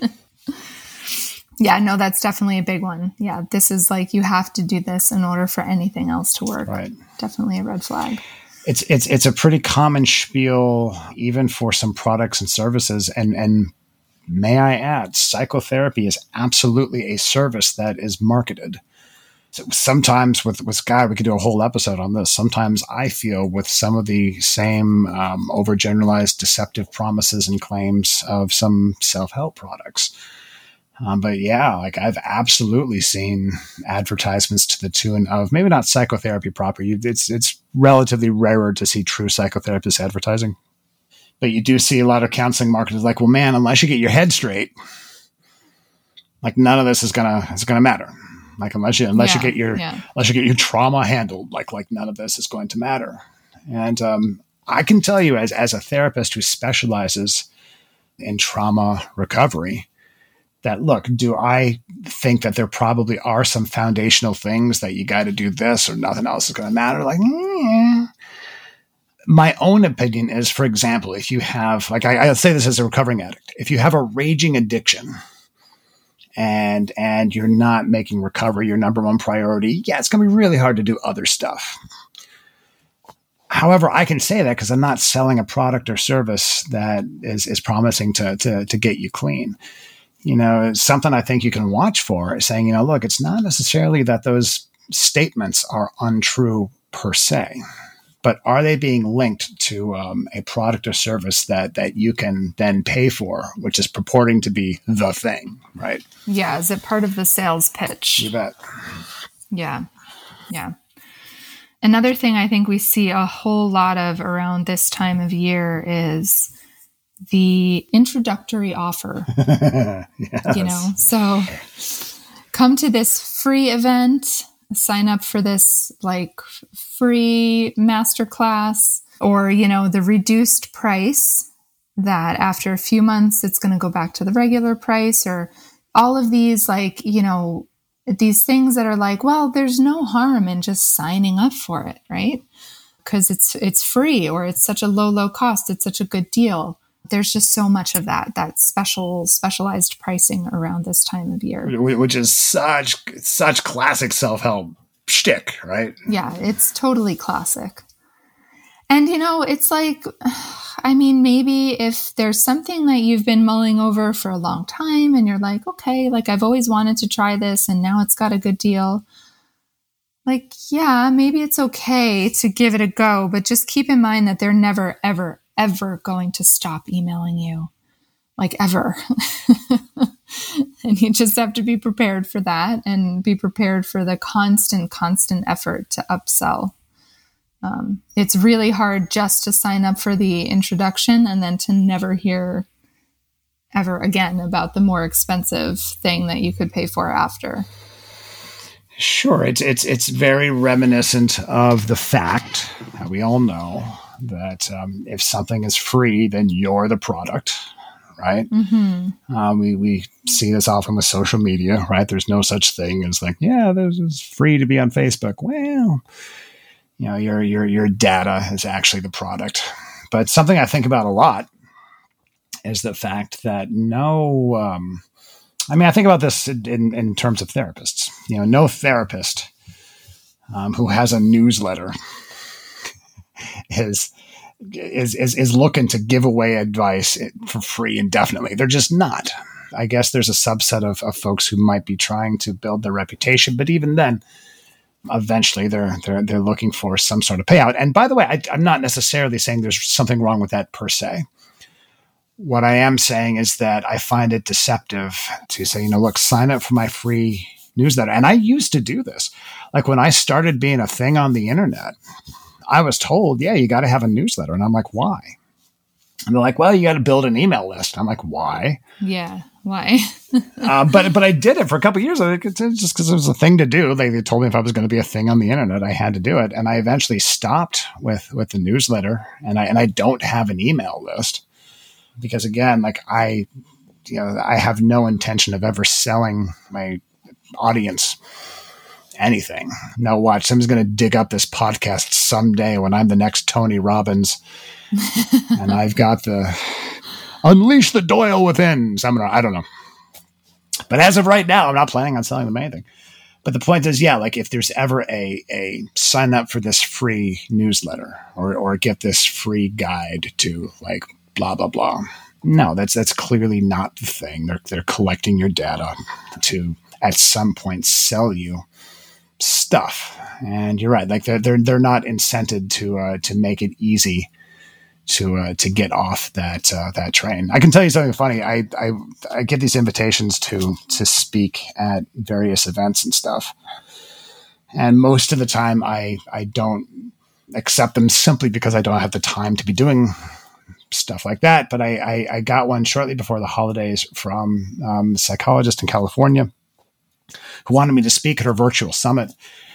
Yeah, no, that's definitely a big one. Yeah, this is like you have to do this in order for anything else to work. Right. Definitely a red flag. It's it's it's a pretty common spiel, even for some products and services. And and may I add, psychotherapy is absolutely a service that is marketed. So sometimes with with Sky, we could do a whole episode on this. Sometimes I feel with some of the same um, overgeneralized, deceptive promises and claims of some self-help products. Um, but yeah, like I've absolutely seen advertisements to the tune of maybe not psychotherapy proper. You, it's it's relatively rarer to see true psychotherapists advertising, but you do see a lot of counseling marketers like, well, man, unless you get your head straight, like none of this is gonna is gonna matter. Like unless you unless yeah, you get your yeah. unless you get your trauma handled, like like none of this is going to matter. And um, I can tell you, as as a therapist who specializes in trauma recovery, that look, do I think that there probably are some foundational things that you got to do this or nothing else is going to matter? Like, mm. My own opinion is, for example, if you have, like, I, I say this as a recovering addict, if you have a raging addiction and and you're not making recovery your number one priority, yeah, it's going to be really hard to do other stuff. However, I can say that because I'm not selling a product or service that is is promising to to to get you clean. you know, something I think you can watch for, saying, you know, look, it's not necessarily that those statements are untrue per se, but are they being linked to um, a product or service that that you can then pay for, which is purporting to be the thing, right? Yeah. Is it part of the sales pitch? You bet. Yeah. Yeah. Another thing I think we see a whole lot of around this time of year is the introductory offer. Yes. You know, so come to this free event, sign up for this like free masterclass, or, you know, the reduced price that after a few months, it's going to go back to the regular price, or all of these, like, you know, these things that are like, well, there's no harm in just signing up for it, right? Because it's, it's free, or it's such a low, low cost. It's such a good deal. There's just so much of that, that special, specialized pricing around this time of year. Which is such, such classic self-help shtick, right? Yeah, it's totally classic. And, you know, it's like, I mean, maybe if there's something that you've been mulling over for a long time and you're like, okay, like I've always wanted to try this and now it's got a good deal. Like, yeah, maybe it's okay to give it a go, but just keep in mind that they're never, ever, ever going to stop emailing you, like ever. And you just have to be prepared for that and be prepared for the constant, constant effort to upsell. Um, it's really hard just to sign up for the introduction and then to never hear ever again about the more expensive thing that you could pay for after. Sure. It's, it's, it's very reminiscent of the fact that we all know that um, if something is free, then you're the product, right? Mm-hmm. Um, we, we see this often with social media, right? There's no such thing as like, yeah, this is free to be on Facebook. Well, you know, your, your, your data is actually the product. But something I think about a lot is the fact that no, um, I mean, I think about this in, in terms of therapists, you know, no therapist um, who has a newsletter is, is, is, is looking to give away advice for free indefinitely. They're just not. I guess there's a subset of, of folks who might be trying to build their reputation, but even then, eventually they're, they're, they're looking for some sort of payout. And by the way, I, I'm not necessarily saying there's something wrong with that per se. What I am saying is that I find it deceptive to say, you know, look, sign up for my free newsletter. And I used to do this. Like when I started being a thing on the internet, I was told, yeah, you got to have a newsletter. And I'm like, why? And they're like, well, you got to build an email list. I'm like, why? Yeah, why? uh, but but I did it for a couple of years. It's just because it was a thing to do. They, they told me if I was going to be a thing on the internet, I had to do it. And I eventually stopped with, with the newsletter. And I and I don't have an email list because, again, like I, you know, I have no intention of ever selling my audience anything. No, watch. Someone's going to dig up this podcast someday when I'm the next Tony Robbins and I've got the unleash the Doyle within seminar. I don't know. But as of right now, I'm not planning on selling them anything. But the point is, yeah, like if there's ever a, a sign up for this free newsletter or, or get this free guide to like blah, blah, blah. No, that's, that's clearly not the thing. They're, they're collecting your data to at some point sell you stuff. And you're right. Like they're, they're, they're not incented to, uh, to make it easy to, uh, to get off that, uh, that train. I can tell you something funny. I, I, I get these invitations to, to speak at various events and stuff. And most of the time I, I don't accept them simply because I don't have the time to be doing stuff like that. But I, I, I got one shortly before the holidays from um, a psychologist in California who wanted me to speak at her virtual summit.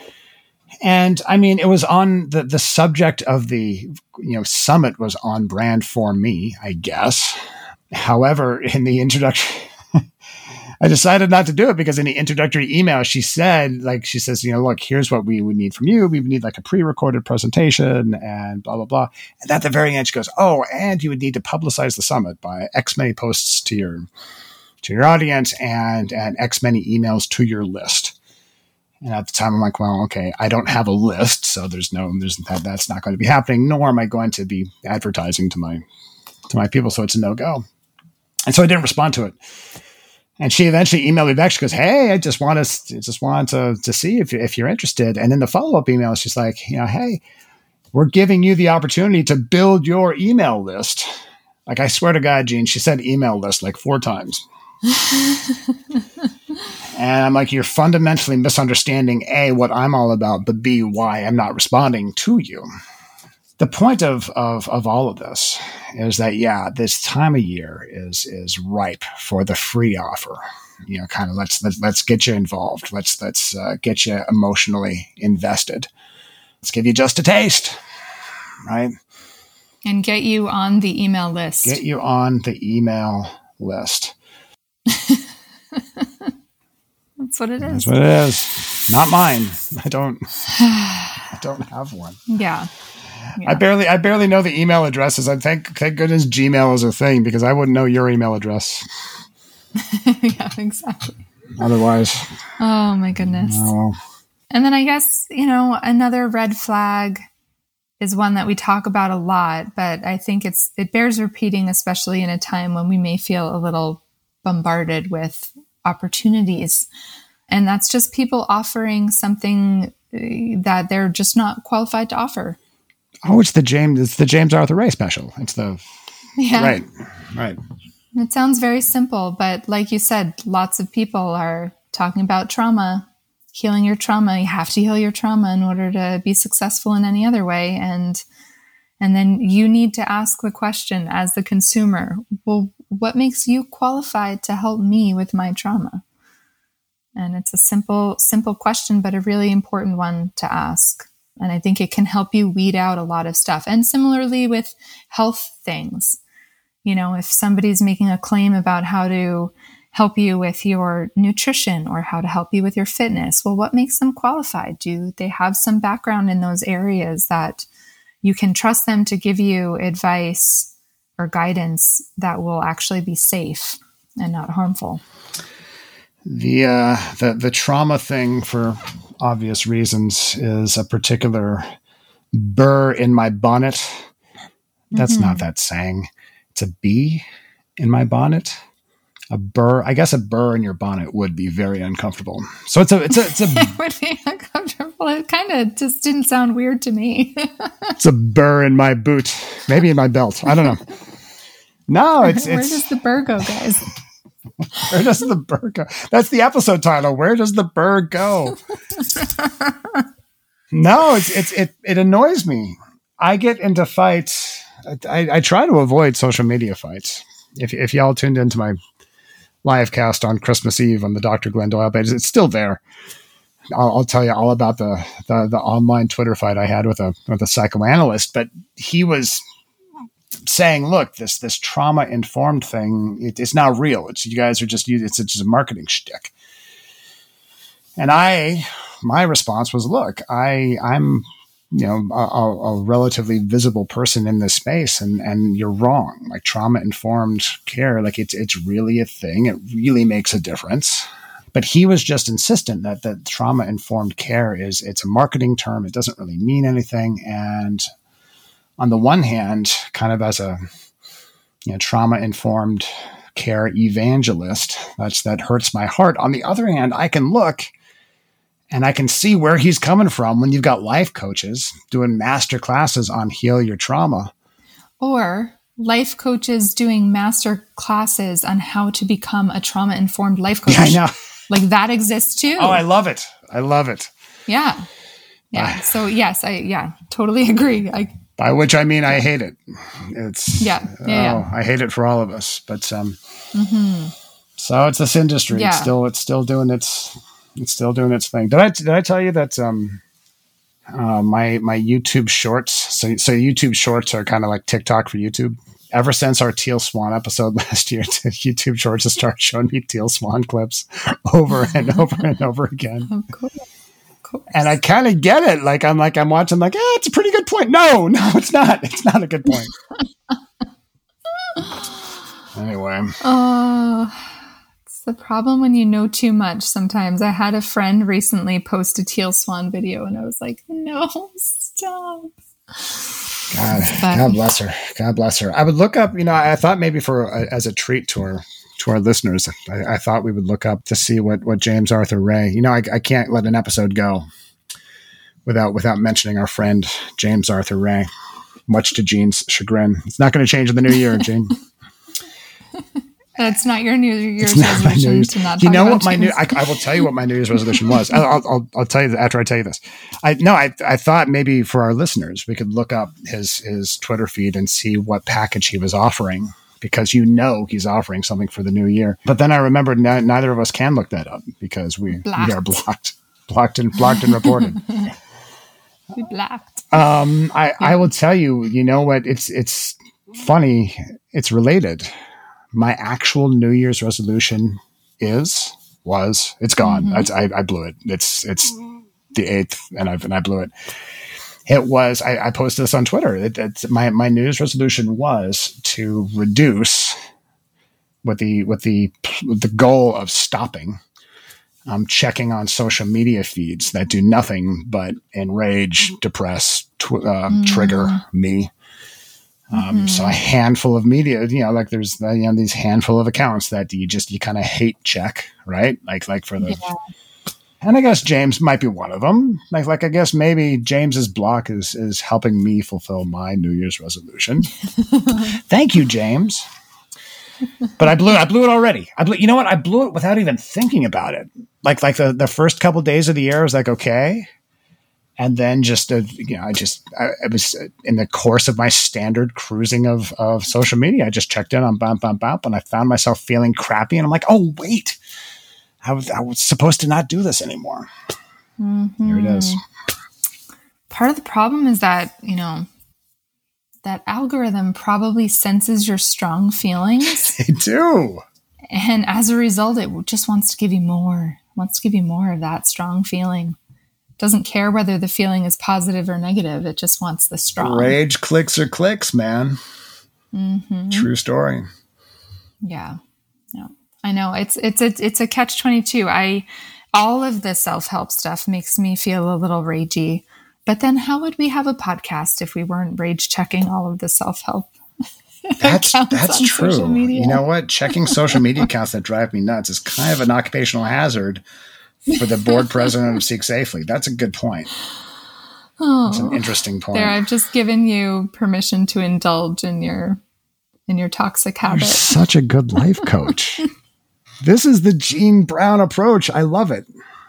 And I mean, it was on the, the subject of the, you know, summit was on brand for me, I guess. However, in the introduction, I decided not to do it because in the introductory email, she said, like, she says, you know, look, here's what we would need from you. We would need like a pre-recorded presentation and blah, blah, blah. And at the very end, she goes, oh, and you would need to publicize the summit by X many posts to your, to your audience and, and X many emails to your list. And at the time I'm like, well, okay, I don't have a list. So there's no, there's that, that's not going to be happening, nor am I going to be advertising to my, to my people. So it's a no-go. And so I didn't respond to it. And she eventually emailed me back. She goes, "Hey, I just want to just want to to see if if you're interested." And in the follow up email, she's like, "You know, hey, we're giving you the opportunity to build your email list." Like, I swear to God, Gene, she said email list like four times. And I'm like, "You're fundamentally misunderstanding A, what I'm all about, but B, why I'm not responding to you." The point of, of, of all of this is that, yeah, this time of year is, is ripe for the free offer. You know, kind of let's, let's, let's get you involved. Let's, let's uh, get you emotionally invested. Let's give you just a taste, right? And get you on the email list. Get you on the email list. That's what it is. That's what it is. Not mine. I don't, I don't have one. Yeah. Yeah. I barely, I barely know the email addresses. I thank, thank goodness Gmail is a thing, because I wouldn't know your email address. Yeah, exactly. Otherwise. Oh my goodness. Oh. And then I guess, you know, another red flag is one that we talk about a lot, but I think it's, it bears repeating, especially in a time when we may feel a little bombarded with opportunities. And that's just people offering something that they're just not qualified to offer. Oh, it's the James, it's the James Arthur Ray special. It's the, yeah. right, right. It sounds very simple, but like you said, lots of people are talking about trauma, healing your trauma. You have to heal your trauma in order to be successful in any other way. And, and then you need to ask the question as the consumer, well, what makes you qualified to help me with my trauma? And it's a simple, simple question, but a really important one to ask. And I think it can help you weed out a lot of stuff. And similarly with health things, you know, if somebody's making a claim about how to help you with your nutrition or how to help you with your fitness, well, what makes them qualified? Do they have some background in those areas that you can trust them to give you advice or guidance that will actually be safe and not harmful? The, uh, the, the trauma thing, for obvious reasons, is a particular burr in my bonnet. That's mm-hmm. not that saying. It's a bee in my bonnet. A burr. I guess a burr in your bonnet would be very uncomfortable. So it's a, it's a, it's a, it would be uncomfortable. It kind of just didn't sound weird to me. It's a burr in my boot, maybe in my belt. I don't know. No, it's, where it's, does the burr go, guys? Where does the burr go? That's the episode title. Where does the burr go? No, it's, it's, it, it annoys me. I get into fights. I, I try to avoid social media fights. If, if y'all tuned into my live cast on Christmas Eve on the Doctor Glenn Doyle page, it's still there. I'll, I'll tell you all about the, the, the online Twitter fight I had with a, with a psychoanalyst, but he was saying, look, this, this trauma informed thing, it, it's not real. It's, you guys are just, it's, it's just a marketing shtick. And I, my response was, look, I, I'm, you know, a, a relatively visible person in this space, and, and you're wrong. Like, trauma informed care, like it's, it's really a thing. It really makes a difference. But he was just insistent that that trauma informed care is, it's a marketing term. It doesn't really mean anything. And on the one hand, kind of as a, you know, trauma informed care evangelist, that's, that hurts my heart. On the other hand, I can look and I can see where he's coming from when you've got life coaches doing master classes on heal your trauma. Or life coaches doing master classes on how to become a trauma informed life coach. Yeah, I know. Like, that exists too. Oh, I love it. I love it. Yeah. Yeah. Uh, so yes, I, yeah, totally agree. I, by which I mean, I hate it. It's, yeah. yeah, yeah. Oh, I hate it for all of us, but, um, mm-hmm. so it's this industry. Yeah. It's still, it's still doing its, it's still doing its thing. Did I, did I tell you that, um, uh, my, my YouTube shorts, so, so YouTube shorts are kind of like TikTok for YouTube. Ever since our Teal Swan episode last year, YouTube shorts have started showing me Teal Swan clips over and over and over again. Of course. Of course. And I kind of get it. Like, I'm like, I'm watching like, eh, it's a pretty good point. No, no, it's not. It's not a good point. Anyway. Oh, it's the problem when you know too much sometimes. I had a friend recently post a Teal Swan video and I was like, no, stop. God, God bless her. God bless her. I would look up, you know, I thought maybe for a, as a treat to her, to our listeners, I, I thought we would look up to see what, what James Arthur Ray, you know, I, I can't let an episode go without, without mentioning our friend, James Arthur Ray, much to Gene's chagrin. It's not going to change in the new year, Gene. That's not your New Year's resolution New Year's. to not. You talk know about what my James. new? I, I will tell you what my New Year's resolution was. I'll, I'll I'll tell you after I tell you this. I no, I I thought maybe for our listeners we could look up his his Twitter feed and see what package he was offering, because you know he's offering something for the new year. But then I remembered n- neither of us can look that up because we, we are blocked, blocked and blocked and reported. We blocked. Um, I Yeah. I will tell you. You know what? It's it's funny. It's related. My actual New Year's resolution is, was, it's gone. Mm-hmm. I, I, I blew it. It's, it's the eighth and I've, and I blew it. It was, I, I posted this on Twitter. It, it's my, my New Year's resolution was to reduce with the, with the, with the goal of stopping, um, checking on social media feeds that do nothing but enrage, depress, tw- uh, mm. trigger me. Um, mm-hmm. So a handful of media, you know, like there's, you know, these handful of accounts that you just, you kind of hate check, right? Like, like for the, yeah. And I guess James might be one of them. Like, like I guess maybe James's block is, is helping me fulfill my New Year's resolution. Thank you, James. But I blew, I blew it already. I blew, you know what? I blew it without even thinking about it. Like, like the, the first couple of days of the year, I was like, okay. And then just, uh, you know, I just, I, I was in the course of my standard cruising of, of social media. I just checked in on bump, bump, bump, and I found myself feeling crappy. And I'm like, oh, wait, I was, I was supposed to not do this anymore. Mm-hmm. Here it is. Part of the problem is that, you know, that algorithm probably senses your strong feelings. They do. And as a result, it just wants to give you more, wants to give you more of that strong feeling. Doesn't care whether the feeling is positive or negative. It just wants the strong. Rage clicks or clicks, man. Mm-hmm. True story. Yeah. No, I know it's, it's a, it's a catch twenty-two. I, all of the self-help stuff makes me feel a little ragey, but then how would we have a podcast if we weren't rage checking all of the self-help? That's, that's true. You know what? Checking social media accounts that drive me nuts is kind of an occupational hazard for the board president of Seek Safely. That's a good point. Oh, that's an interesting point. There, I've just given you permission to indulge in your in your toxic habit. You're such a good life coach. This is the Gene Brown approach. I love it.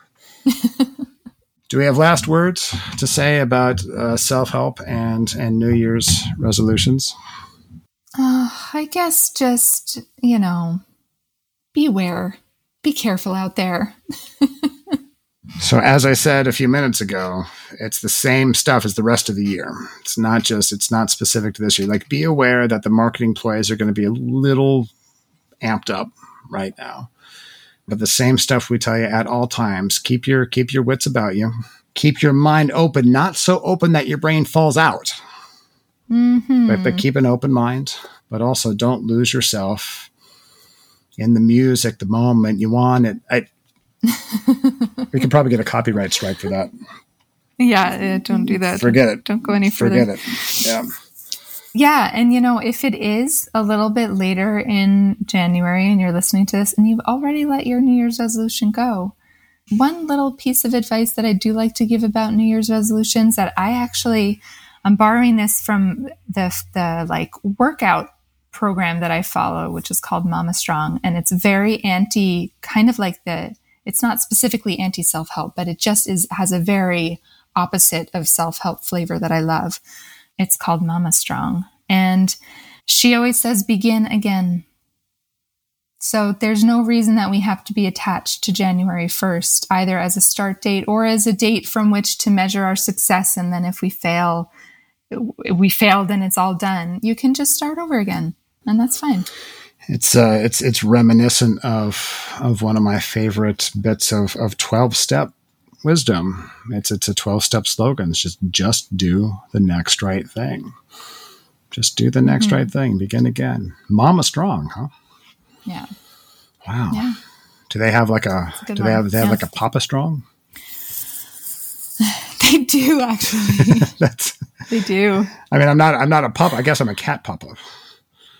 Do we have last words to say about uh, self-help and, and New Year's resolutions? Uh, I guess just, you know, beware. Be careful out there. So as I said a few minutes ago, it's the same stuff as the rest of the year. It's not just, it's not specific to this year. Like, be aware that the marketing plays are going to be a little amped up right now. But the same stuff we tell you at all times. Keep your, keep your wits about you. Keep your mind open, not so open that your brain falls out. Mm-hmm. But, but keep an open mind. But also don't lose yourself in the music, the moment you want it. I, we could probably get a copyright strike for that. Yeah, don't do that. Forget it. Don't go any further. Forget it. Yeah. Yeah, and you know, if it is a little bit later in January and you're listening to this and you've already let your New Year's resolution go, one little piece of advice that I do like to give about New Year's resolutions that I actually, I'm borrowing this from the the like workout program that I follow, which is called Mama Strong. And it's very anti, kind of like the, it's not specifically anti self-help, but it just is, has a very opposite of self-help flavor that I love. It's called Mama Strong. And she always says, begin again. So there's no reason that we have to be attached to January first, either as a start date or as a date from which to measure our success. And then if we fail, we failed and it's all done. You can just start over again. And that's fine. It's uh, it's it's reminiscent of of one of my favorite bits of of twelve step wisdom. It's it's a twelve step slogan. It's just just do the next right thing. Just do the next mm-hmm. right thing. Begin again. Mama Strong, huh? Yeah. Wow. Yeah. Do they have like a, a do they have they have yeah. like a Papa Strong? They do actually. That's they do. I mean, I'm not I'm not a papa. I guess I'm a cat papa.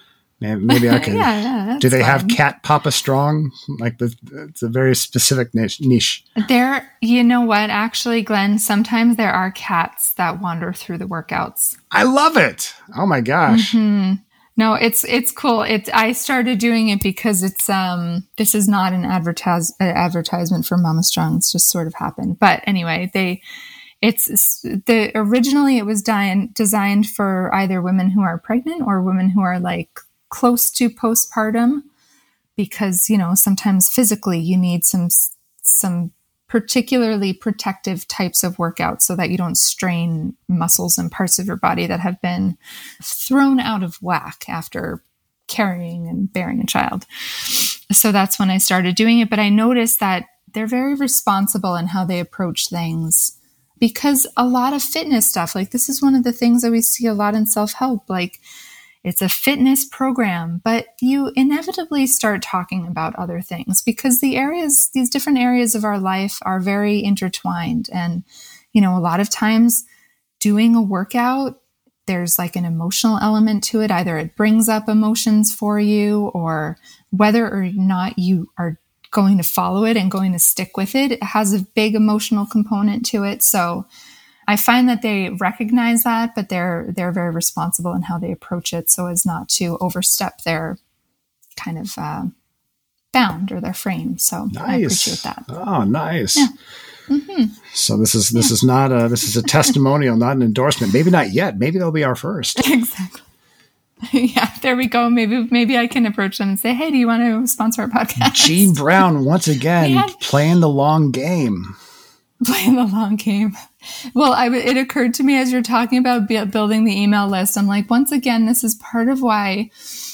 Maybe, maybe I can. yeah, yeah, that's Do they fine. have Cat Papa Strong? Like the, it's a very specific niche. niche. There, you know what? Actually, Glenn, sometimes there are cats that wander through the workouts. I love it. Oh my gosh. Mm-hmm. No, it's it's cool. It's I started doing it because it's um this is not an advertise uh, advertisement for Mama Strong. It's just sort of happened. But anyway, they it's the originally it was di- designed for either women who are pregnant or women who are like close to postpartum, because you know sometimes physically you need some some particularly protective types of workouts so that you don't strain muscles and parts of your body that have been thrown out of whack after carrying and bearing a child. So that's when I started doing it. But I noticed that they're very responsible in how they approach things, because a lot of fitness stuff, like this is one of the things that we see a lot in self-help, like it's a fitness program, but you inevitably start talking about other things because the areas, these different areas of our life are very intertwined. And, you know, a lot of times doing a workout, there's like an emotional element to it. Either it brings up emotions for you, or whether or not you are going to follow it and going to stick with it, it has a big emotional component to it. So I find that they recognize that, but they're they're very responsible in how they approach it so as not to overstep their kind of uh, bound or their frame. So nice. I appreciate that. Oh, nice. Yeah. Mm-hmm. So this is this yeah. is not a this is a testimonial, not an endorsement. Maybe not yet. Maybe they'll be our first. Exactly. Yeah, there we go. Maybe maybe I can approach them and say, "Hey, do you want to sponsor our podcast?" Jean Brown once again had- playing the long game. Playing the long game. Well, I, it occurred to me as you're talking about building the email list. I'm like, once again, this is part of why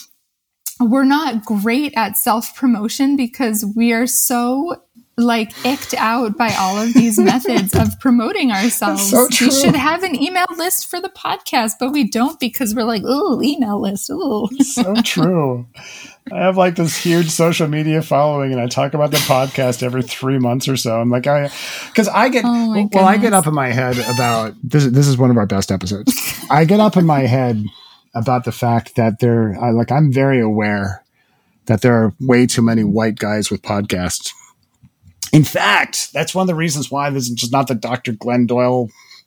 we're not great at self-promotion, because we are so like icked out by all of these methods of promoting ourselves. So true. We should have an email list for the podcast, but we don't, because we're like, ooh, email list. Ooh. So true. I have like this huge social media following, and I talk about the podcast every three months or so. I'm like, I, because I get, oh well, goodness. I get up in my head about this. This is one of our best episodes. I get up in my head about the fact that there, I, like, I'm very aware that there are way too many white guys with podcasts. In fact, that's one of the reasons why this is just not the Doctor Glenn Doyle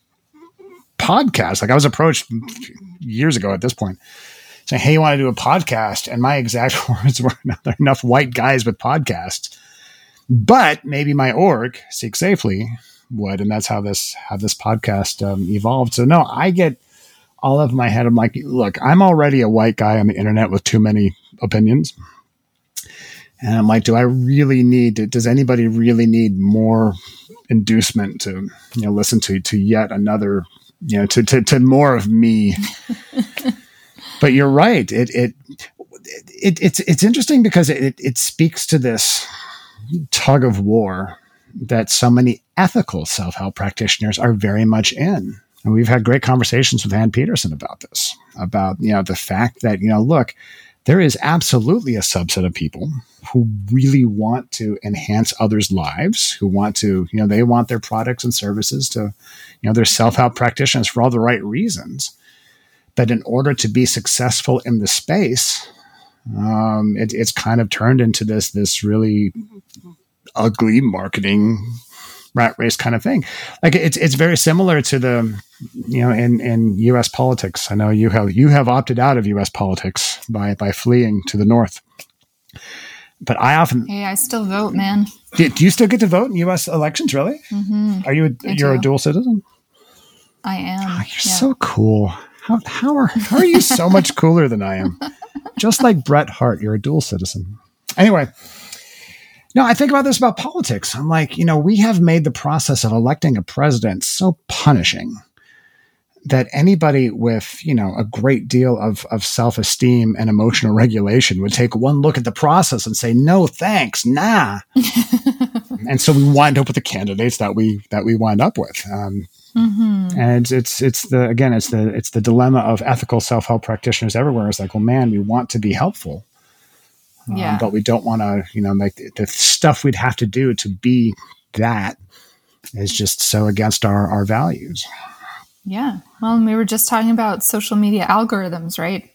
podcast. Like, I was approached years ago at this point saying, "Hey, you want to do a podcast?" And my exact words were, "No, there are enough white guys with podcasts, but maybe my org, Seek Safely, would." And that's how this how this podcast um, evolved. So no, I get all of my head. I'm like, look, I'm already a white guy on the internet with too many opinions. And I'm like, do I really need to, does anybody really need more inducement to, you know, listen to, to yet another, you know, to, to, to more of me? But you're right. It, it, it, it's, it's interesting because it, it speaks to this tug of war that so many ethical self-help practitioners are very much in. And we've had great conversations with Ann Peterson about this, about, you know, the fact that, you know, look, there is absolutely a subset of people who really want to enhance others' lives, who want to, you know, they want their products and services to, you know, they're self-help practitioners for all the right reasons. But in order to be successful in the space, um, it, it's kind of turned into this, this really ugly marketing rat race kind of thing. Like it's, it's very similar to the, you know, in, in U S politics. I know you have, you have opted out of U S politics by, by fleeing to the North. But I often, hey, I still vote, man. Do, do you still get to vote in U S elections? Really? Mm-hmm. Are you, a, you're do. a dual citizen? I am. Oh, you're yeah. so cool. How, how are, how are you so much cooler than I am? Just like Bret Hart, you're a dual citizen. Anyway. No, I think about this about politics. I'm like, you know, we have made the process of electing a president so punishing that anybody with, you know, a great deal of, of self-esteem and emotional regulation would take one look at the process and say, no, thanks, nah. And so we wind up with the candidates that we that we wind up with. Um, mm-hmm. And it's it's the again, it's the it's the dilemma of ethical self-help practitioners everywhere. It's like, well, man, we want to be helpful. Yeah. Um, but we don't want to, you know, make the, the stuff we'd have to do to be that is just so against our, our values. Yeah. Well, and we were just talking about social media algorithms, right?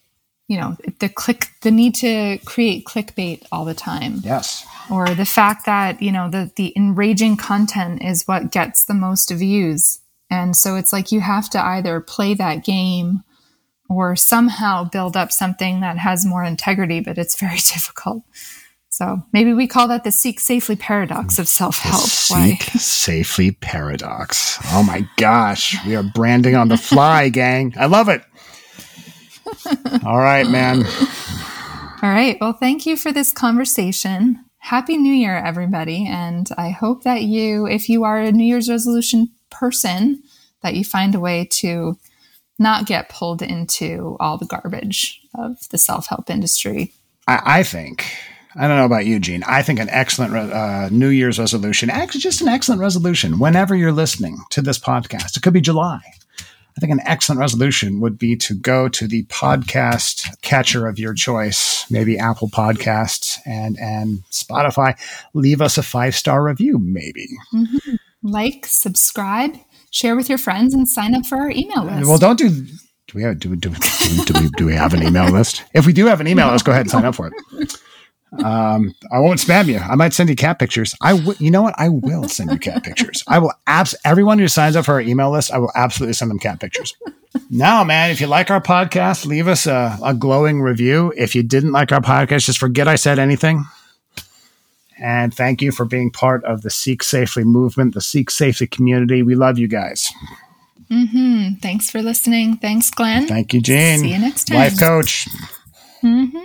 you know, the click, the need to create clickbait all the time. Yes. Or the fact that, you know, the, the enraging content is what gets the most views. And so it's like you have to either play that game or somehow build up something that has more integrity, but it's very difficult. So maybe we call that the Seek Safely paradox of self-help. The Seek Safely paradox. Oh my gosh. We are branding on the fly, gang. I love it. All right, man. All right. Well, thank you for this conversation. Happy New Year, everybody. And I hope that you, if you are a New Year's resolution person, that you find a way to not get pulled into all the garbage of the self-help industry. I, I think, I don't know about you, Jean, I think an excellent uh, New Year's resolution, actually just an excellent resolution, whenever you're listening to this podcast, it could be July. I think an excellent resolution would be to go to the podcast catcher of your choice, maybe Apple Podcasts and, and Spotify. Leave us a five-star review, maybe. Mm-hmm. Like, subscribe, share with your friends, and sign up for our email list. Well, don't do... Do we have, do, do, do, do, we, do we have an email list? If we do have an email list, go ahead and sign up for it. Um, I won't spam you. I might send you cat pictures. I w- you know what? I will send you cat pictures. I will abs- everyone who signs up for our email list, I will absolutely send them cat pictures. Now, man, if you like our podcast, leave us a, a glowing review. If you didn't like our podcast, just forget I said anything. And thank you for being part of the Seek Safely movement, the Seek Safely community. We love you guys. Mm-hmm. Thanks for listening. Thanks, Glenn. Thank you, Jean. See you next time. Life coach. Mm-hmm.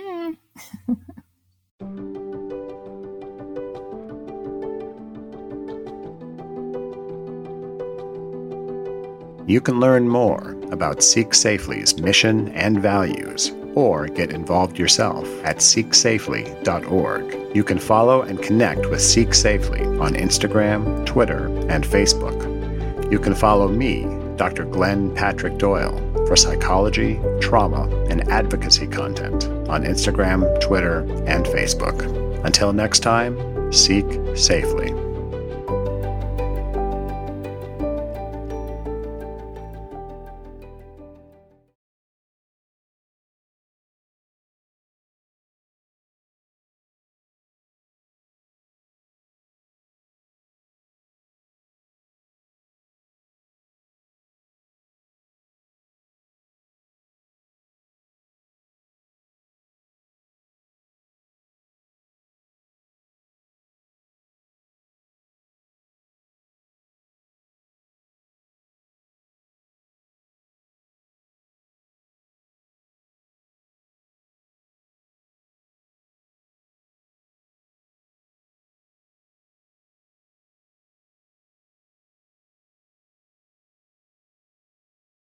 You can learn more about Seek Safely's mission and values, or get involved yourself at seek safely dot org. You can follow and connect with Seek Safely on Instagram, Twitter, and Facebook. You can follow me, Doctor Glenn Patrick Doyle, for psychology, trauma, and advocacy content on Instagram, Twitter, and Facebook. Until next time, seek safely.